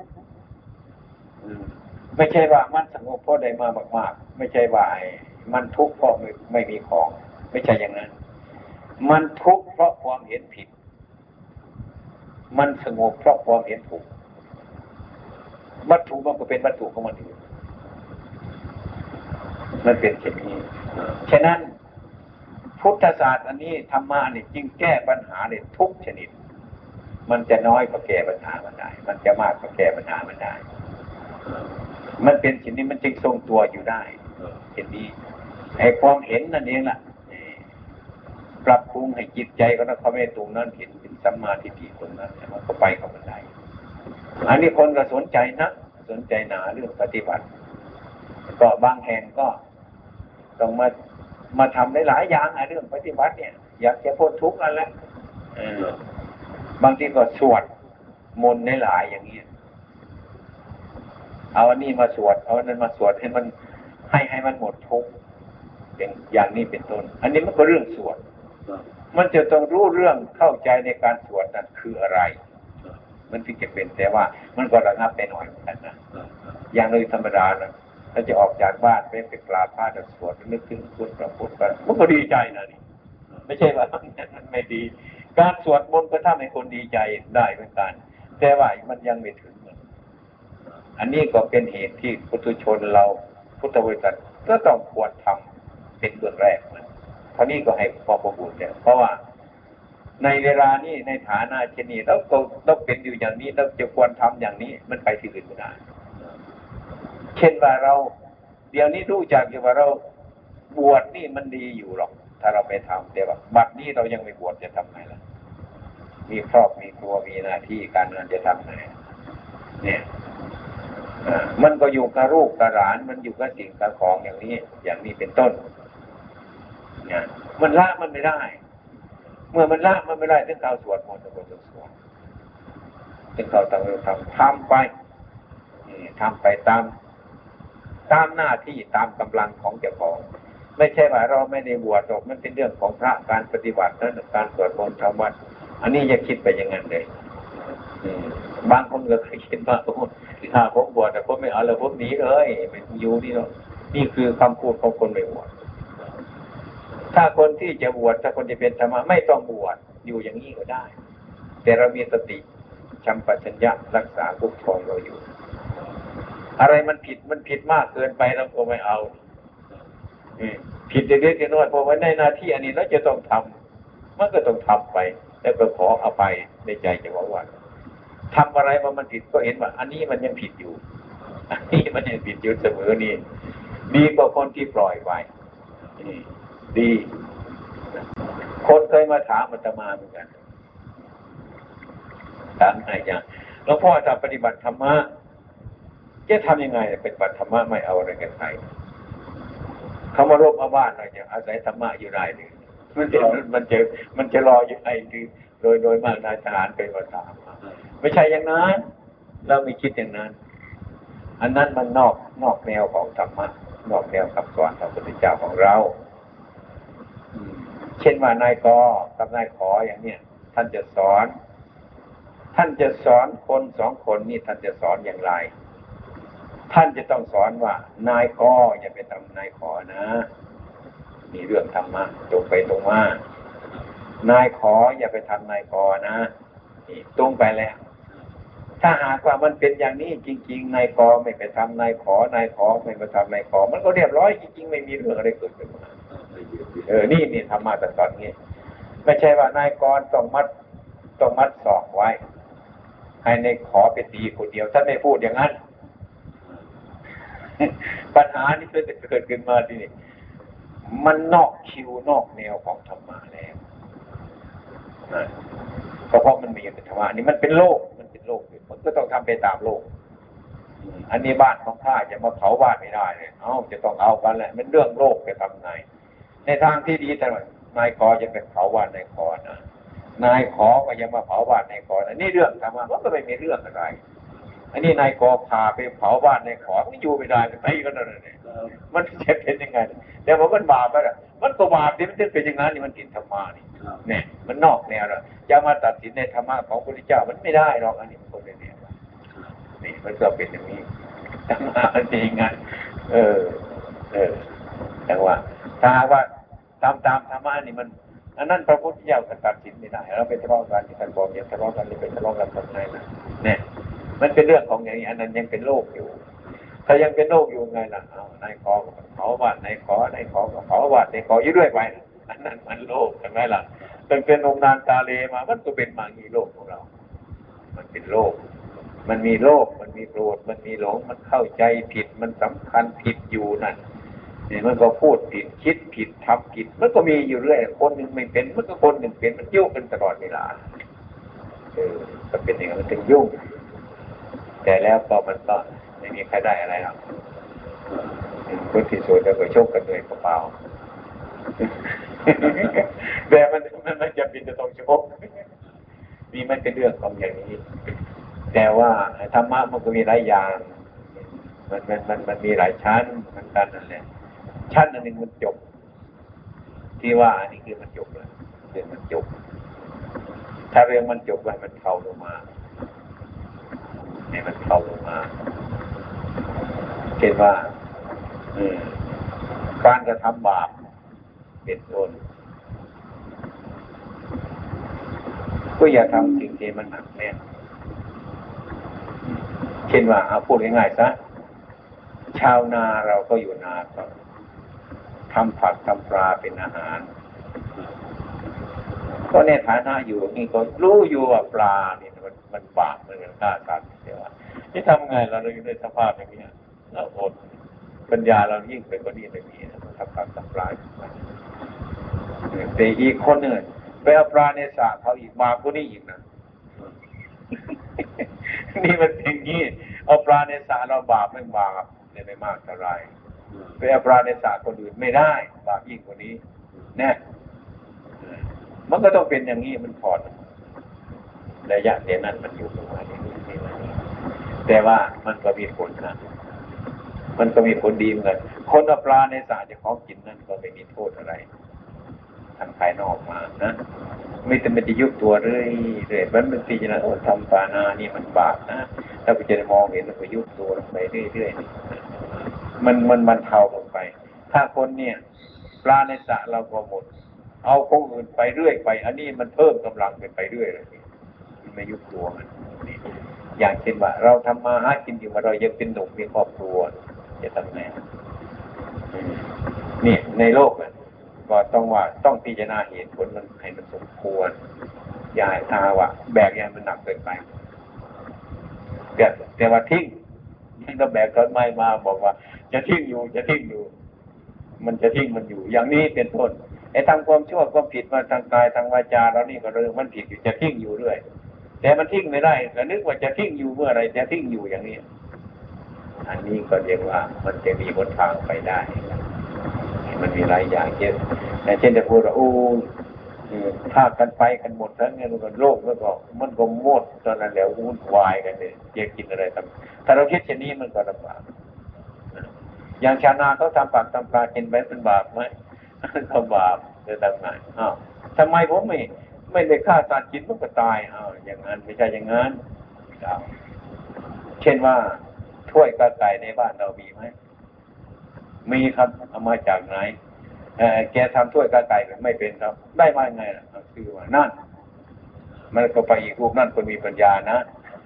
ไม่ใช่ว่ามันสงบเพราะได้มามากๆไม่ใช่ว่ามันทุกข์เพราะไม่ไม่มีของไม่ใช่อย่างนั้นมันทุกข์เพราะความเห็นผิดมันสงบเพราะความเห็นถูกวัตถุมันก็เป็นวัตถุของมันอยู่มันเป็นเช่นนี้ฉะนั้นพุทธศาสตร์อันนี้ธรรมะนี่จึงแก้ปัญหาได้ทุกชนิดมันจะน้อยก็แก้ปัญหามันได้มันจะมากก็แก้ปัญหามันได้มันเป็นสิ่งนี้มันจึงทรงตัวอยู่ได้เช่นนี้ไอ้ความเห็นนั่นเองล่ะปรับปรุงให้จิตใจก็นั้นเขาไม่ตรงนั้นเห็นเป็นสัมมาทิฏฐิตรงนั้นมันก็ไปกับมันได้อันนี้คนก็สนใจนะสนใจหนาเรื่องปฏิบัติก็บางแห่งก็ต้องมามาทำได้หลายอย่างเรื่องปฏิบัติเนี่ยอยากจะพ้นทุกข์นั่นแหละบางทีก็สวดมนต์ในหลายอย่างนี้เอาอันนี้มาสวดเอาอันนั้นมาสวดให้มันให้ให้มันหมดทุกข์เป็นอย่างนี้เป็นต้นอันนี้มันก็เรื่องสวดมันจะต้องรู้เรื่องเข้าใจในการสวดนั้นคืออะไรมันถึงจะเป็นแต่ว่ามันก็ระงับไปหน่อยเหมือนกันนะอย่างเลยธรรมดานะถ้าจะออกจากบ้านไปไปกราบพระจะสวดนึกถึงพุทธพระพุทธกันมันก็ดีใจนะนี่ไม่ใช่ว่ามันไม่ดีการสวดมนต์ก็ทำให้คนดีใจได้เหมือนกันแต่ว่ามันยังไม่ถึงอันนี้ก็เป็นเหตุที่ปุถุชนเราพุทธบริษัทก็ต้องควรทำเป็นเบื้องแรกนะเพราะนี้ก็ให้พอประบุเนี่ยเพราะว่าในเวลานี้ในฐานะเช่นนี้เราก็ต้องเป็นอยู่อย่างนี้เราจะควรทำอย่างนี้มันไปที่อื่นไม่ได้เช่นว่าเราเดี๋ยวนี้รู้จักอยู่ว่าเราบวชนี่มันดีอยู่หรอกถ้าเราไปทำแต่ว่าบัดนี้เรายังไม่บวชจะทำไงล่ะมีครอบมีครัวมีหน้าที่การงานจะทำไงเนี่ยมันก็อยู่กับลูกกับหลานมันอยู่กับสิ่งกับของอย่างนี้อย่างนี้เป็นต้นเนี่ยมันละมันไม่ได้เมื่อมันละมันไม่ได้ถึงเขาสวดมนต์ต้องสวดถึงเขาต้องทำทำไปทำไปตามตามหน้าที่ตามกำลังของเจ้าของไม่ใช่ว่าเราไม่ได้บวชหรอกมันเป็นเรื่องของพระการปฏิบัตินั่นการสวดมนต์ทำวัดอันนี้อย่าคิดไปอย่างนั้นเลยบางคนก็เคยคิดว่าถ้าผมบวชแต่ผมไม่เอาแล้วผมหนีเลยไม่อยู่นี่หรอกนี่คือคำพูดของคนไม่บวชถ้าคนที่จะบวชถ้าคนจะเป็นธรรมะไม่ต้องบวชอยู่อย่างนี้ก็ได้แต่เรามีสติชัมปชัญญะรักษาคุ้มครองเราอยู่อะไรมันผิดมันผิดมากเกินไปเราก็ไม่เอาผิดเล็กๆน้อยๆพอไว้ในหน้าที่อันนี้เราจะต้องทำมันก็ต้องทำไปแล้วก็ขออภัยในใจจะว่าว่าทำอะไรมามันผิดก็เห็นว่าอันนี้มันยังผิดอยู่อันนี้มันยังผิดอยู่เสมอนี่ดีกว่าคนที่ปล่อยไว้ดีคนเคยมาถามอาตมาเหมือนกันถามอะไรอย่างหลวงพ่อจะปฏิบัติธรรมะจะทำยังไงเป็นปฏิบัติธรรมะไม่เอาอะไรกันใครเขามารบมาบ้านหน่อยจะอาศัยธรรมะอยู่ได้หรือมันจะมันจะมันจะรออยู่ไงคือโดยโดยมากนายทหารเป็นมาถามไม่ใช่อย่างนั้นเราไม่คิดอย่างนั้นอันนั้นมันนอกนอกแนวของธรรมะนอกแนวคำสอนของพระพุทธเจ้าของเราเช่นว่านายกกับนายขออย่างเนี้ยท่านจะสอนท่านจะสอนคนสองคนนี่ท่านจะสอนอย่างไรท่านจะต้องสอนว่านายกอย่าไปทำนายขอนะมีเรื่องธรรมะตรงไปตรงมานายขออย่าไปทำนายกนะนี่ตรงไปแล้วถ้าหากว่ามันเป็นอย่างนี้จริงๆนายกไม่ไปทำนายขอนายขอไม่ไปทำนายขอมันก็เรียบร้อยจริงๆไม่มีเรื่องอะไรเกิดขึ้นมาเออนี่นี่ธรรมะแต่ตอนนี้ไม่ใช่ว่านายกต้องมัดต้องมัดศอกไว้ให้นายขอไปตีคนเดียวท่านไม่พูดอย่างนั้นปัญหานี้ก็จะเกิดขึ้นมาทีนี้มันนอกคิวนอกแนวของธรรมะแล้วนะเพราะมันมีเป็นธรรมะนี่มันเป็นโลกมันเป็นโลกมันก็ต้องทำไปตามโลกอันนี้บ้านของข้าจะมาเผาบ้านไม่ได้เลยเอ้าจะต้องเอากันแหละมันเรื่องโลกไปทำไงในทางที่ดีแต่นายกอจะเป็นเผาบ้านนายขอนะนายขอก็ยังมาเผาบ้านนายขอนะนี่เรื่องธรรมะมันก็ไม่มีเรื่องอะไรอันนี้นายกอพาไปเผาบ้านนายขอไม่อยู่ไม่ได้ไปตีกันนั่นนี่มันจะเป็นยังไงแต่ว่ามันบาปไปอ่ะมันก็บาปที่มันจะเป็นอย่างนั้นนี่มันติดธรรมะนี่เนี่ยมันนอกแนวแล้วจะมาตัดสินในธรรมะของพระพุทธเจ้ามันไม่ได้หรอกอันนี้มันคนละแนวนี่มันก็เป็นอย่างนี้ธรรมะมันเป็นอย่างนั้นเออเออแต่ว่าถ้าว่าตามตามธรรมะนี่มันอันนั้นพระพุทธเจ้าตัดสินไม่ได้เราไปทะเลาะกันที่ท่านบอกอย่าทะเลาะกันเลยไปทะเลาะกันตรงไหนนะเนี่ยมันเป็นเรื่องของอย่างนี้อันนั้นยังเป็นโลกอยู่ถ้ายังเป็นโลกอยู่ไงล่ะเอานายขอเผาบ้านนายขอนายขอเผาบ้านนายขออยู่ด้วยไปอันนั้นมันโลกใช่ไหมล่ะตั้งแต่นมนานตาเลมามันก็เป็นมางีโลกของเรามันเป็นโลกมันมีโลกมันมีโกรธมันมีหลงมันเข้าใจผิดมันสำคัญผิดอยู่นั่นเนี่ยมันก็พูดผิดคิดผิดทำผิดมันก็มีอยู่เรื่อยคนหนึ่งไม่เป็นมันก็คนหนึ่งเป็นมันยุ่งกันตลอดเวลาเออก็เป็นอย่างนั้นมันถึงยุ่งแต่แล้วก็มันก็ไม่มีใครได้อะไรหรอกคนที่สุดแล้วก็โชคกันด้วยกระเป๋าแต่มันมันมันจะเป็นจะต้องโชคมีมันเป็นเรื่องของอย่างนี้แต่ว่าธรรมะมันก็มีหลายอย่างมันมันมันมันมีหลายชั้นเหมือนกันนั่นแหละชั้นอันหนึ่งมันจบที่ว่าอันนี้คือมันจบแล้วเรื่องมันจบถ้าเรื่องมันจบไว้มันเข้าลงมาให้มันเข้าลงมาเช่นว่าการกระทำบาปเป็นต้นก็อย่าทำสิ่งที่มันหนักแน่นเช่นว่าเอาพูดง่ายๆซะชาวนาเราก็อยู่นาก็ทำผักทำปลาเป็นอาหารก็ในฐานะอยู่นี่ก็รู้อยู่ว่าปลานี่มันมันบาปมันเป็นฆ่าสัตว์เสียว่าที่ทำไงเราเลยในสภาพอย่างนี้เราอดปัญญาเรายิ่งไปกว่านี้ไม่มีทำผักทำปลาแต่อีกคนหนึ่งไปเอาปลาในสระเขาอีกบาปกว่านี้อีกนะนี่มันเป็นอย่างนี้เอาปลาในสระเราบาปไม่บาปเนี่ยไม่มากเท่าไรไปเอาปลาในสระคนอื่นไม่ได้บาปยิ่งกว่านี้แน่มันก็ต้องเป็นอย่างนี้มันถอดระยะเดี๋ยวนั้นมันอยู่ประมาณนี้แต่ว่ามันก็มีผลนะมันก็มีผลดีเหมือนกันคนเอาปลาในสระจะของกินนั่นก็ไม่มีโทษอะไรทางภายนอกมานะไม่แต่มันจะยุบตัวเรื่อยเรื่อยมันเป็นปีนะโอ้ทำปานานี่มันบาปนะถ้าไปจะมองเห็นมันก็ยุบตัวลงไปเรื่อยๆมันมันมันเทาลงไปถ้าคนเนี่ยปลาในสระเราก็หมดเอาของอื่นไปเรื่อยไปอันนี้มันเพิ่มกำลังไปเรื่อยเลยมันไม่ยุบตัวมันอย่างเช่นว่าเราทำมาหากินอยู่มาเรายังเป็นหนุ่มมีครอบครัวจะทำไงนี่ในโลกเนี่ยก็ต้องว่าต้องพิจารณาเหตุผลมันให้มันสมควรอย่าทาว่าแบกยังมันหนักเกินไปแต่แต่ว่าทิ้งทิ้งแล้วแบกต้นไม้มาบอกว่าจะทิ้งอยู่จะทิ้งอยู่มันจะทิ้งมันอยู่อย่างนี้เป็นต้นไอ้ทำความชั่วความผิดมาทางกายทางวาจาเรานี่ก็เรื่องมันผิดอยู่จะทิ้งอยู่เรื่อยแต่มันทิ้งไม่ได้แต่นึกว่าจะทิ้งอยู่เมื่อไรจะทิ้งอยู่อย่างนี้อันนี้ก็เรียกว่ามันจะมีหนทางไปได้มันมีหลายอย่างเช่นเช่นจะพูดว่าโอ้ถ้ากันไปกันหมดทั้งเงินกันโลกแล้วก็มันก็หมดตอนนั้นแล้ววุ่นวายกันเลยจะกินอะไรทำถ้าเราคิดเช่นนี้มันก็ลำบากอย่างชาวนาเขาทำปากทำปลากินไปเป็นบาปไหมเขาบาปจะทำไงอ้าวทำไมผมไม่ไม่ได้ฆ่าสัตว์กินมันก็ตายอ้าวอย่างนั้นไม่ใช่อย่างนั้นเช่นว่าถ้วยกระไก่ในบ้านเรามีไหมมีครับเอามาจากไหนแกทำถ้วยกระไก่ไม่เป็นครับได้มาไงล่ะคือว่านั่นมันก็ไปอีกรูปนั่นคนมีปัญญานะ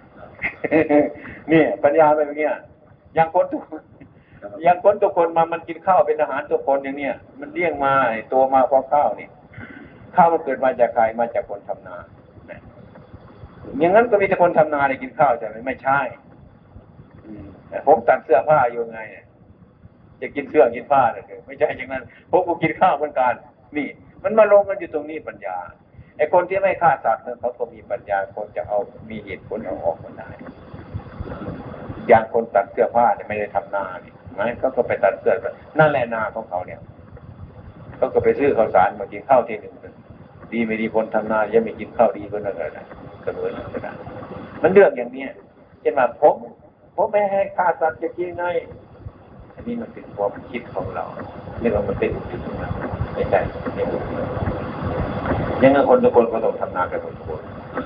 นี่ปัญญาเป็นอย่างเงี้ยอย่างคนทุกอย่างคนทุกคนมามันกินข้าวเป็นอาหารทุกคนอย่างเนี้ยมันเลี้ยงมาตัวมาเพราะข้าวนี่ข้าวมันเกิดมาจากใครมาจากคนทำนาอย่างนั้นก็มีแต่คนทำนาได้กินข้าวใช่ไหมไม่ใช่ผมตัดเสื้อผ้าอยู่ไงจะกินเสื้อกินผ้าเลยไม่ใช่อย่างนั้นผมก็กินข้าวเหมือนกันนี่มันมาลงกันอยู่ตรงนี้ปัญญาไอ้คนที่ไม่ฆ่าสัตว์เนี่ยเขาก็มีปัญญาคนจะเอามีเหตุผลเอาออกมาได้อย่างคนตัดเสื้อผ้าเนี่ยไม่ได้ทำนาเนี่ยนะเขาก็ไปตัดเสื้อนั่นแหละนาของเขาเนี่ยเขาก็ไปซื้อข้าวสารมากินข้าวทีหนึ่งดีไม่ดีคนทำนายังไม่กินข้าวดีก็นั่นแหละเสมอนั่นแหละมันเรื่องอย่างนี้เช่นว่าผมผมไม่ให้ฆ่าสัตว์จะกินไงอันนี้มันเป็นความคิดของเราเรียกว่ามันเป็นจุดนั้นไม่ใช่ไม่ถูกยังไงคนทุกคนก็ต้องทำนากันทุกคน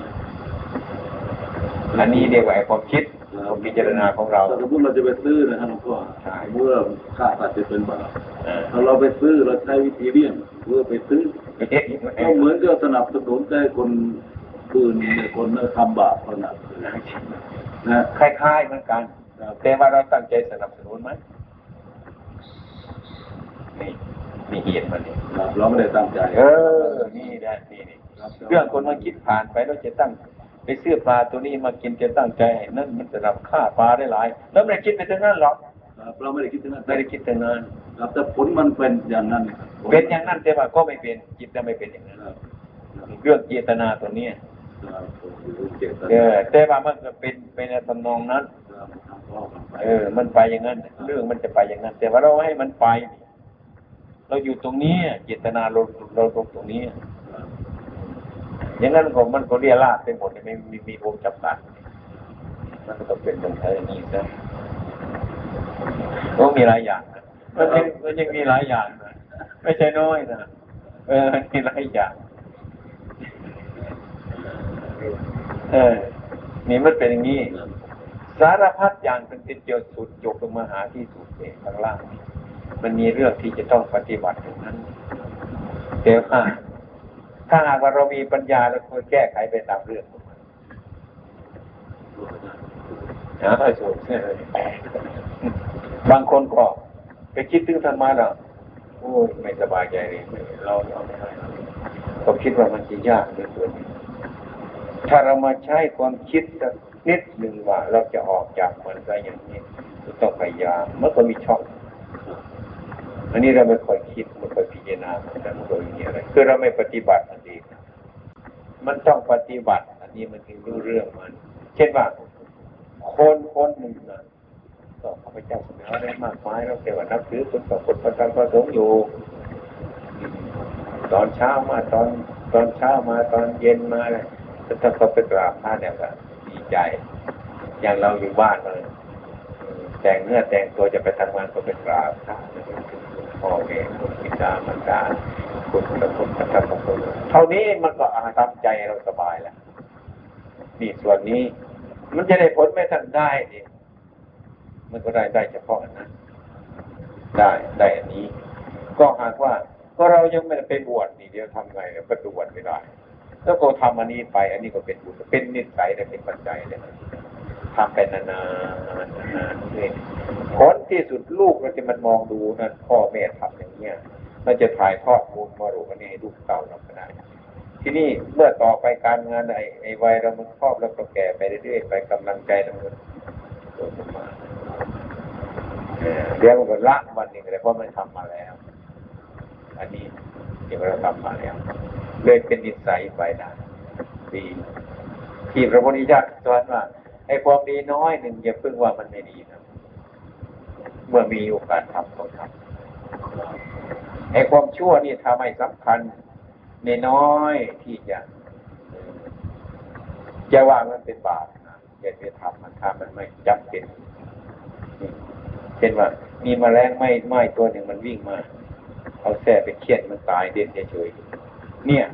อันนี้เรียกว่าความคิดความพิจารณาของเราสมมติเราจะไปซื้อนะครับหลวงพ่อเมื่อฆ่าสัตว์จะเป็นบาปถ้าเราไปซื้อเราใช้วิธีเลี่ยงเพื่อไปซื้อก็เหมือนกับสนับสนุนให้คนปืนคนทำบาปขนาดนะคล้ายๆเหมือนกันแต่ว่าเราตั้งใจสนับสนุนไหมนี่มีเหตุมันนี่เราไม่ได้ตั้งใจเออนี่แหละนี่นี่เรื่องคนมาคิดผ่านไปเราจะตั้งไปซื้อปลาตัวนี้มากินจะตั้งใจนั่นมันจะรับค่าปลาได้หลายแล้วไม่ได้คิดไปถึงนั้นหรอกเราไม่ได้คิดถึงนั้นไม่ได้คิดถึงนั้นครับแต่ผลมันเป็นอย่างนั้นเป็นอย่างนั้นแต่ว่าก็ไม่เป็นจิตจะไม่เป็นอย่างนั้นเรื่องเจตนาตัวนี้เออแต่ว่ามันก็เป็นเป็นทำนองนั้นเออมันไปอย่างนั้นเรื่องมันจะไปอย่างนั้นแต่ว่าเราให้มันไปเราอยู่ตรงนี้เจตนาเราเราตรงตรงนี้อย่างนั้นก็มันก็เรียราดไปหมดไม่มีมีวงจำกัดมันก็ต้องเป็นตรงไหนนี่ซะก็มีหลายอย่างนะมันยังมันยังมีหลายอย่างนะไม่ใช่น้อยนะเออมีหลายอย่างเออนี่มันเป็นอย่างนี้สารพัดอย่างเป็นติดเดียวสุดจบลงมาหาที่สุดเองข้างล่างมันมีเรื่องที่จะต้องปฏิบัติตรงนั้นเดี๋ยวอ่ะถ้าหากว่าเรามีปัญญาเราควรแก้ไขไปตามเรื่องนะให้สุดบางคนก็ไปคิดถึงธรรมะแล้วโอ้ยไม่สบายใจเลยเราเราไม่ได้ก็คิดว่ามันจะยากเหลือเกินถ้าเรามาใช้ความคิดสักนิดหนึ่งว่าเราจะออกจากมันได้อย่างนี้ต้องพยายามมันก็มีช่องอันนี้เราไม่ค่อยคิดไม่ค่อยพิจารณามันก็ไม่มีอะไรคือเราไม่ปฏิบัติอันนี้มันต้องปฏิบัติอันนี้มันถึงรู้เรื่องมันเช่นว่าคนคนหนึ่งนะก็พระเจ้าสมัยอะไรมากมายเราแต่ว่านับถือคนต่อคนประจำประสงค์อยู่ตอนเช้ามาตอนตอนเช้ามาตอนเย็นมาเลยถ้าเขาไปกราบพระเนี่ยก็ดีใจอย่างเราอยู่บ้านเลยแต่งเนื้อแต่งตัวจะไปทำงานก็ไปกราบพระพ่อแม่คุณบิดามารดาคุณพระคุณพระธรรมพระสงฆ์เท่านี้มันก็อาทำใจเราสบายแล้วนี่ส่วนนี้มันจะได้ผลไม่ทันได้ดิมันก็ได้ได้เฉพาะอันนั้นได้ได้อันนี้ก็หากว่าก็เรายังไม่ได้ไปบวชนี่เดี๋ยวทำไงเราไปบวชไม่ได้แล้วก็ทำอันนี้ไปอันนี้ก็เป็นบุญเป็นนิสัยและเป็นปัจจัยเลยทำไปนานๆนานๆเลยผลที่สุดลูกเราจะมันมองดูนั่นพ่อแม่ทำอย่างเงี้ยเราจะถ่ายทอดมูลมรดกนี้ให้ลูกเต่าเราก็ได้ที่นี่เมื่อต่อไปการงานไอ้ไอ้วัยเรามันครอบแล้วก็แก่ไปเรื่อยๆไปกำลังใจเรามันโตมาเดี๋ยวมันก็ละวันหนึ่งเลยเพราะมันทำมาแล้วอันนี้เดี๋ยวเราทำมาแล้วเลยเป็นนิสัยไปได้ดีที่พระพุทธเจ้าสอนว่าไอ้ความดีน้อยหนึ่งอย่าพึ่งว่ามันไม่ดีนะเมื่อมีโอกาสทำต้องทำไอ้ความชั่วนี่ทำให้สำคัญในน้อยที่จะจะว่ามันเป็นบาปนะอย่าไปทำมันทำมันไม่จำเป็นเช่นว่ามีแมลงไหม้ไหม้ตัวหนึ่งมันวิ่งมาเอาแส้ไปเคี่ยนมันตายเด่นเฉยๆเนี่ย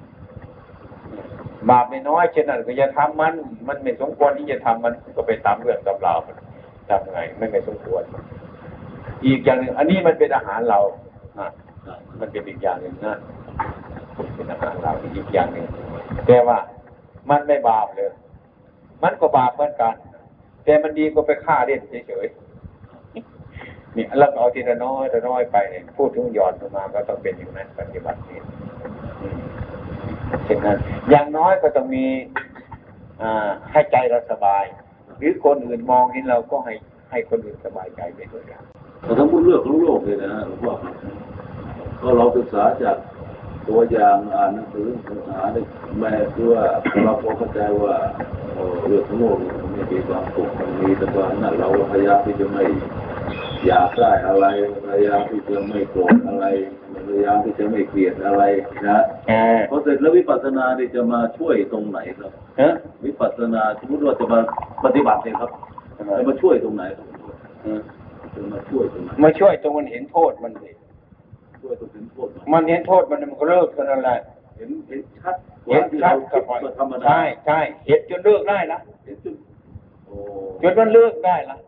บาปไม่น้อยเช่นนั้นก็อย่าทำมันมันไม่สมควรที่จะทำมันก็ไปตามเรื่องตามราวมันทำไงไม่ไม่สมควรอีกอย่างหนึ่งอันนี้มันเป็นอาหารเราอ่ะมันเป็นอีกอย่างหนึ่งนะเป็นอาหารเราอีกอย่างหนึ่งแต่ว่ามันไม่บาปเลยมันก็บาปเหมือนกันแต่มันดีกว่าไปฆ่าเล่นเฉยๆนี่เราเอาทีละน้อยละน้อยไปเนี่ยพูดถึงหย่อนลงมาก็ต้องเป็นอย่างนั้นปฏิบัตินี่เช่นนั้นอย่างน้อยก็ต้องมีให้ใจเราสบายหรือคนอื่นมองเห็นเราก็ให้ให้คนอื่นสบายใจไปด้วยกันแต่ทั้งหมดเรื่องของโลกเลยนะหลวงพ่อก็เราศึกษาจากตัวอย่างอ่านหนังสือศึกษาได้แม้คือว่าเราพอเข้าใจว่าเรื่องของโลกมันไม่มีความสุขมันมีแต่ความนั้นเราพยายามที่จะไม่อยากได้อะไรพยายามที่จะไม่โกรธอะไรพยายามที่จะไม่เกลียดอะไรนะพอเสร็จแล้ววิปัสสนาเนี่ยจะมาช่วยตรงไหนครับวิปัสสนาสมมติว่าจะมาปฏิบัติเนี่ยครับจะมาช่วยตรงไหนครับจะมาช่วยตรงไหนมาช่วยตรงมันเห็นโทษมันสิช่วยตรงเห็นโทษมันเห็นโทษมันมันก็เลิกกันอะไรเห็นเห็นชัดเห็นชัดกับธรรมดาใช่ใช่เห็นจนเลิกได้ละเห็นจนโอ้จนมันเลิกได้ละ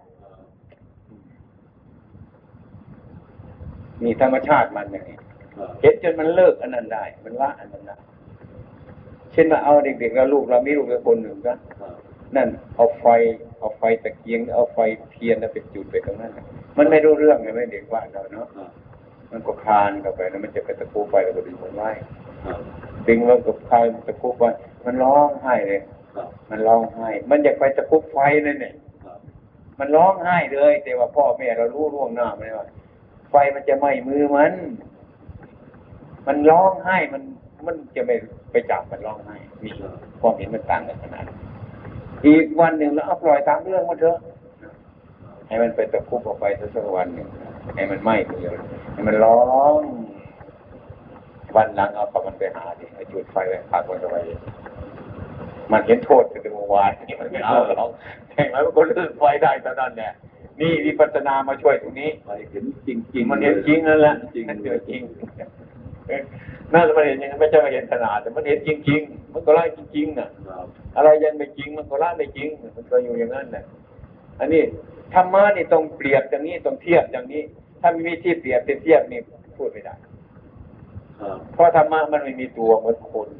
มีธรรมชาติมันอย่างนี้เห็นจนมันเลิกอันนั้นได้มันละอันนั้นได้เช่นว่าเอาเด็กๆแล้วลูกเรามีลูกคนหนึ่งนะนั่นเอาไฟเอาไฟตะเกียงเอาไฟเทียนไปจุดไปตรงนั้นมันไม่รู้เรื่องเลยไม่เด็กว่าเราเนาะมันก็คลานเข้าไปแล้วมันจะไปตะคุบไฟแล้วก็ดึงมันไว้ดึงแล้วก็คลายตะคุบไว้มันร้องไห้เลยมันร้องไห้มันอยากไปตะคุบไฟนั่นเนี่ยมันร้องไห้เลยแต่ว่าพ่อแม่เรารู้ล่วงหน้าไม่ว่าไฟมันจะไหม้มือมันมันร้องไห้มันมันจะไม่ไปจับมันร้องไห้มีความเห็นมันต่างกันขนาดอีกวันหนึ่งแล้วเอาปล่อยตามเรื่องมันเถอะให้มันไปตะคุบออกไปสักวันหนึ่งให้มันไหม้มือให้มันร้องวันหลังเอากับมันไปหาดิจุดไฟไว้พาคนไปมันเห็นโทษตั้งแต่เมื่อวานนี่มันไม่เอาหรอกใช่ไหมมันก็เลิกไฟได้ตอนนั้นแหละนี่วิปัสสนามาช่วยตรงนี้เห็นจริงๆมันเห็นจริงนั่นแหละมันเจอจริงน่าจะมาเห็นยังไม่ใช่มาเห็นขนาดแต่มันเห็นจริงๆมันก็ไล่จริงๆน่ะอะไรยังไม่จริงมันก็ไล่ไม่จริงมันก็อยู่อย่างนั้นแหละอันนี้ธรรมะนี่ต้องเปรียบอย่างนี้ต้องเทียบอย่างนี้ถ้าไม่มีที่เปรียบเทียบนี่พูดไม่ได้เพราะธรรมะมันไม่มีตัวเหมือนคน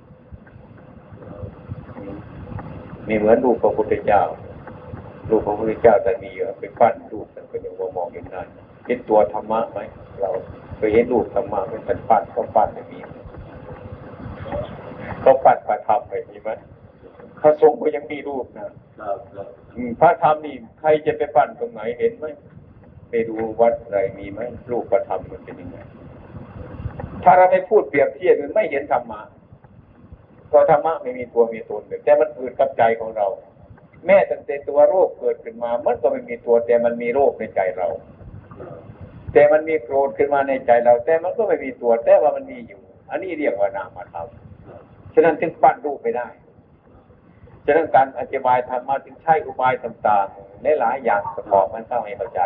มีเหมือนรูปพระพุทธเจ้ารูปพระพุทธเจ้าแต่มีไปปั้นรูปมันก็ยังมองเห็นได้เห็นตัวธรรมะไหมเราเคยเห็นรูปธรรมะเป็นปั้นปั้นเขาปั้นไม่มีเขาปั้นพระธรรมไม่มีไหมพระสงฆ์ก็ยังมีรูปนะพระธรรมนี่ใครจะไปปั้นตรงไหนเห็นไหมไปดูวัดอะไรมีไหมรูปพระธรรมมันเป็นยังไงถ้าเราไม่พูดเปรียบเทียบมันไม่เห็นธรรมะเพราะธรรมะไม่มีตัวมีตนแต่มันเกิดกับใจของเราแม้ตั้งแต่ตัวโรคเกิดขึ้นมามันก็ไม่มีตัวแต่มันมีโรคในใจเราแต่มันมีโกรธขึ้นมาในใจเราแต่มันก็ไม่มีตัวแต่ว่ามันมีอยู่อันนี้เรียกว่านามธรรมฉะนั้นถึงปั้นรูปไม่ได้ฉะนั้นการอธิบายธรรมะจึงใช้อุบายต่างๆในหลายอย่างประกอบมันเข้าให้เข้าใจ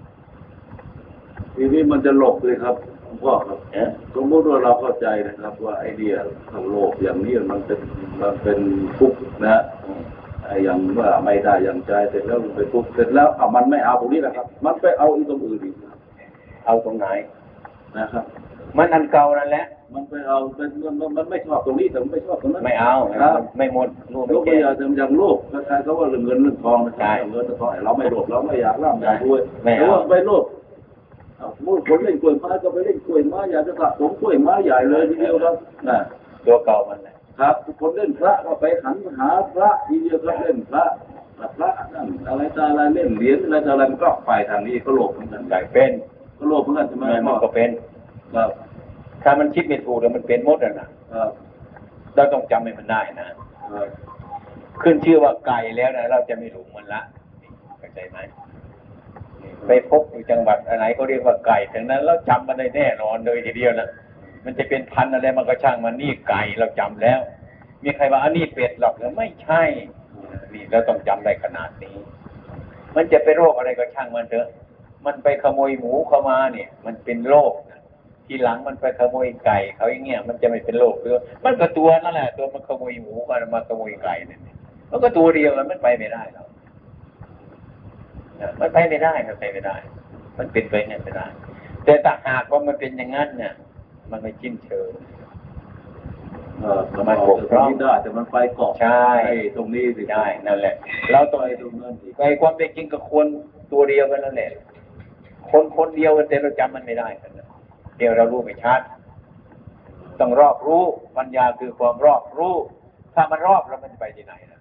ทีนี้มันจะหลบเลยครับพ่อครับสมมติว่าเราเข้าใจนะครับว่าไอเดียทางโลกอย่างนี้มันเป็นมันเป็นทุกข์นะอย่างเมื่อไม่ได้อย่างใจเสร็จแล้วมันไปทุกข์เสร็จแล้วเอามันไม่เอาตรงนี้นะครับมันไปเอาอีกตรงอื่นอีกเอาตรงไหนนะครับมันอันเก่านั่นแหละมันไปเอาเป็นมันมันไม่ชอบตรงนี้แต่ไม่ชอบตรงนั้นไม่เอาไม่หมดรูปไม่แก่อย่างโลภใครเขาว่าเรื่องเงินเรื่องทองใช่เงินเรื่องทองเราไม่โลภเราไม่อยากร่ำอยากรวยแต่ว่าไปโลภมื่อคนเล่นกล้วยไม้ก็ไปเล่นกล้วยไม้อยากจะสะสมกล้วยไม้ใหญ่เลยทีเดียวครับนะตัวเก่ามันครับคนเล่นพระก็ไปหันหาพระทีเดียวครับเล่นพระพระนั่นอะไรตาอะไรเล่นเหรียญอะไรตาอะไรมันก็ไปทางนี้ก็โลภเหมือนกันใหญ่เป็นก็โลภเหมือนกันใช่ไหมมันก็เป็นครับถ้ามันคิดไม่ถูกแล้วมันเป็นหมดนะเราต้องจำให้มันได้นะขึ้นชื่อว่าไก่แล้วนะเราจะไม่หลงมันละเข้าใจไหมไปพบอยู่จังหวัดอะไรก็เรียกว่าไก่ถึงนั้นเราจำมันได้แน่นอนเลยทีเดียวนะมันจะเป็นพันอะไรมันก็ช่างมันนี่ไก่เราจำแล้วมีใครว่าอันนี้เป็ดหรอกหรือไม่ใช่นี่เราต้องจำได้ขนาดนี้มันจะไปโรคอะไรก็ช่างมันเถอะมันไปขโมยหมูเข้ามาเนี่ยมันเป็นโรคทีหลังมันไปขโมยไก่เขาอย่างเงี้ยมันจะไม่เป็นโรคหรือมันก็ตัวนั่นแหละตัวมันขโมยหมูมันมาขโมยไก่เนี่ยมันก็ตัวเดียวมันไปไม่ได้หรอกมันไปไม่ได้มันไปไม่ได้มันเป็นไปงั้นไม่ได้แต่ถ้าหากว่ามันเป็นอย่างนั้นเนี่ยมันไม่จิ้มเชิงเออมันปกป้องได้แต่มันไปเกาะใช่ตรงนี้สิใช่นั่นแหละเราต้องไปตรงนั้นไปความเป็นจริงกับคนตัวเดียวกันนั่นแหละคนคนเดียวกันแต่เราจำมันไม่ได้กันเดี๋ยวเรารู้ไม่ชัดต้องรอบรู้ปัญญาคือความรอบรู้ถ้ามันรอบแล้วมันจะไปที่ไหนนะ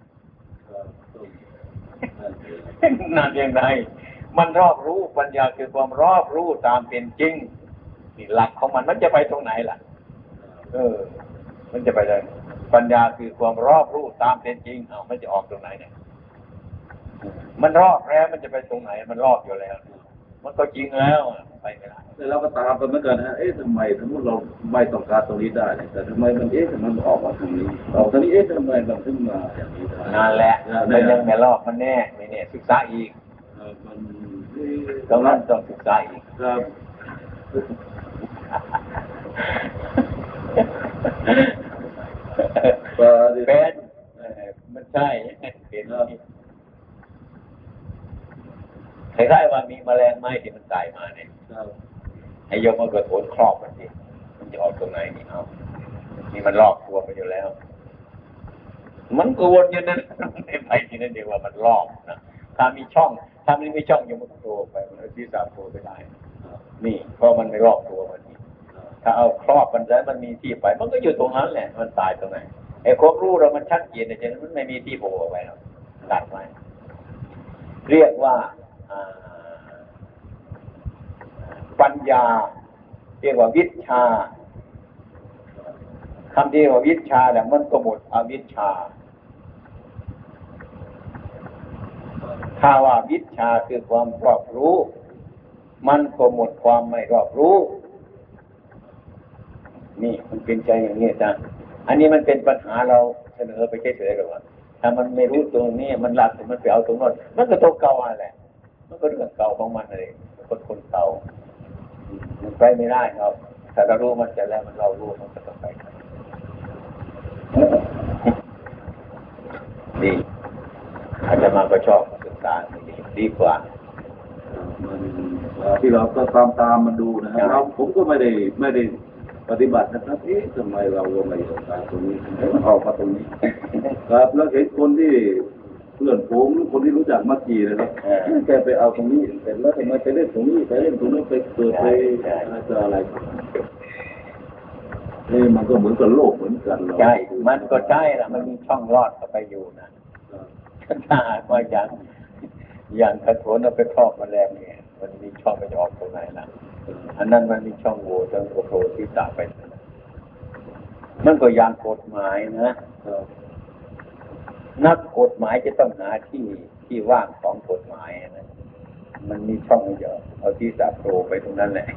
นั่นยังไงมันรอบรู้ปัญญาคือความรอบรู้ตามเป็นจริงนี่หลักของมันมันจะไปตรงไหนล่ะเออมันจะไปเลยปัญญาคือความรอบรู้ตามเป็นจริงเอามันจะออกตรงไหนเนี่ยมันรอบแล้วมันจะไปตรงไหนมันรอบอยู่แล้วมันก็จริงแล้วไปไม่ได้แต่เราก็ตามไปเหมือนกันฮะเอ๊ะทำไมสมมติเราไม่ต้องการตรงนี้ได้แต่ทำไมมันเอ๊ะมันออกมาตรงนี้ออกตรงนี้เอ๊ะทำไมมันถึงมาอย่างนี้ได้นั่นแหละมันยังไม่รอบมันแน่ไม่แน่ศึกษาอีกตรงนั้นต้องศึกษาอีกครับเป็นมันใช่เป็นคล้ายๆว่ามีแมลงไหม้ที่มันตายมาเนี่ยไอ้ยกมันก็โถนครอบมันสิมันจะออกตรงไหนนี่เอานี่มันลอกตัวไปอยู่แล้วมันกวนอยู่นั่นไม่ไปที่นั่นเดียวว่ามันลอกนะถ้ามีช่องถ้ามันไม่ช่องยังมันโตไปมันที่สามโตไปได้นี่เพราะมันไม่ลอกตัวมันนี่ถ้าเอาครอบมันแล้วมันมีที่ไปมันก็อยู่ตรงนั้นแหละมันตายตรงไหนไอ้ความรู้เรามันชัดเจนแต่ฉะนั้นมันไม่มีที่โผล่ออกไปหรอกตัดไว้เรียกว่าปัญญาเรียกว่าวิชชาคำที่ว่าวิชชาเนี่ยมันก็หมดอวิชชาถ้าว่าวิชชาคือความรอบรู้มันก็หมดความไม่รอบรู้นี่มันเป็นใจอย่างนี้จ้ะอันนี้มันเป็นปัญหาเราเสนอไปเฉยๆหรอกว่าถ้ามันไม่รู้ตรงนี้มันหลักมันไปเอาตรงนั้นมันก็ตัวเก่าอะไรมันก็เรื่องเก่าของมันเลยคนคนเก่ามันไปไม่ได้ครับแต่เรารู้มันจะแล้วมันเรารู้มันก็ต้องไปดีอาจจะมาก็ชอบศึกษาดีดีกว่ามันที่เราก็ตามตามมันดูนะครับเราผมก็ไม่ได้ไม่ได้ปฏิบัตินะครับเอ๊ะทำไมเราลงมาอยู่ตรงตรงนี้ทำไมมันออกมาตรงนี้ครับแล้วเห็นคนที่เพื่อนผมหรือคนที่รู้จักมักจีนะครับแกไปเอาตรงนี้แต่แล้วทำไมไปเล่นตรงนี้ไปเล่นตรงนั้นไปเกิดไปอะไรนี่มันก็เหมือนกับโลกเหมือนกันใช่มันก็ใช่ละมันมีช่องรอดเข้าไปอยู่นะถ้าว่าอย่างอย่างกระโถนเอาไปครอบแมลงเนี่ยมันมีช่องไปออกตรงไหนนะอันนั้นมันมีช่องโหว่จนกระโถนที่ตาไปมันก็อย่างกฎหมายนะนักกฎหมายจะต้องหาที่ที่ว่างของกฎหมายนะมันมีช่องเยอะเอาที่ตาโผล่ไปตรงนั้นแหละ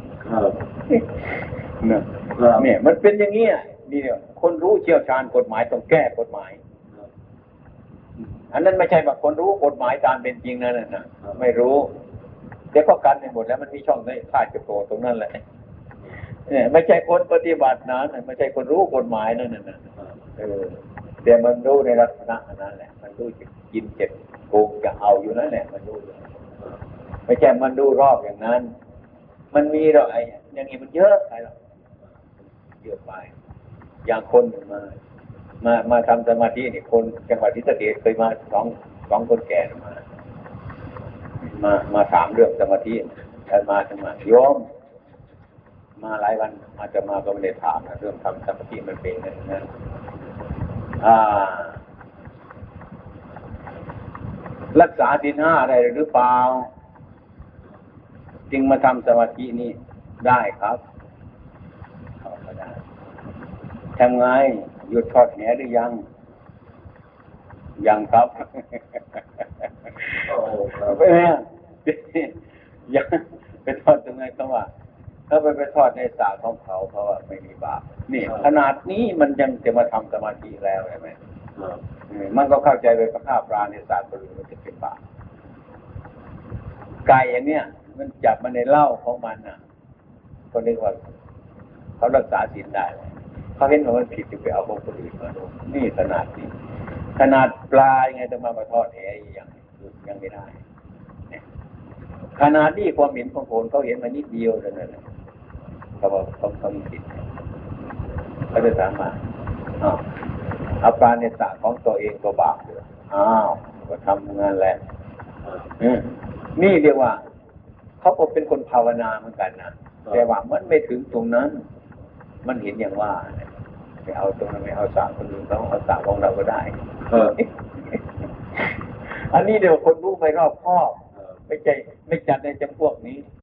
เนี่ยมันเป็นอย่างนี้นี่เนี่ยคนรู้เชี่ยวชาญกฎหมายต้องแก้กฎหมายอันนั้นไม่ใช่ว่าคนรู้กฎหมายตามเป็นจริงนั่นนะไม่รู้เดี๋ยวก็กันไปหมดแล้วมันมีช่องในค่าจะโผล่ตรงนั้นแหละเนี่ยไม่ใช่คนปฏิบัตินะไม่ใช่คนรู้กฎหมายนั่นน่ะเออแต่มันรู้ในลักษณะนั้นแหละมันรู้จะกินเจ็บโกงจะเอาอยู่นั่นแหละมันรู้ไม่ใช่มันดูรอบอย่างนั้นมันมีหรอกไอ้อย่างนี้มันเยอะไปหรอกเยอะไปอย่างคนมามามาทำสมาธินี่คนจังหวัดศรีสะเกษเคยมาสองสองคนแก่มามามาถามเรื่องสมาธิแล้วมาทำไมโยมมาหลายวันมาจะมาก็ไม่ได้ถามนะเรื่องทำสมาธิมันเป็นอย่างนั้นอ่ารักษาศีลห้าได้หรือเปล่าจึงมาทำสมาธินี่ได้ครับก็ได้ทำไงหยุดทอดแหหรือยังยังครับไปไหมยังไปทอดตรงไหนเขาว่าถ้าไปไปทอดในสาของเขาเพราะว่าไม่มีบาปนี่ขนาดนี้มันยังจะมาทำสมาธิแล้วใช่ไหมมันก็เข้าใจไปพระข้าปลาในสาบริมันจะเป็นบาปไก่อย่างเนี้ยมันจับมันในเหล้าของมันน่ะก็เรียกว่าเขารักษาศีลได้เขาเห็นว่ามันผิดจะไปเอาของคนอื่นมาดูนี่ขนาดนี้ขนาดปลายังไงจะมามาทอดแหยังยังไม่ได้ขนาดนี้ความเห็นของคนเขาเห็นมานิดเดียวเท่านั้นเขาบอกเขาเขามีผิดเขาจะถามมาอ้าวเอาปลาในสระของตัวเองก็บาปเลยอ้าวก็ทำงานแหละนี่เรียกว่าเขาก็เป็นคนภาวนาเหมือนกันนะแต่ว่ามันไม่ถึงตรงนั้นมันเห็นอย่างว่าไปเอาตรงนั้นไม่เอาสระคนอื่นเขาเอาสระของเราก็ได้อันนี้เดี๋ยวคนรู้ไม่รอบคอบไม่ใจไม่จัดในจำพวกนี้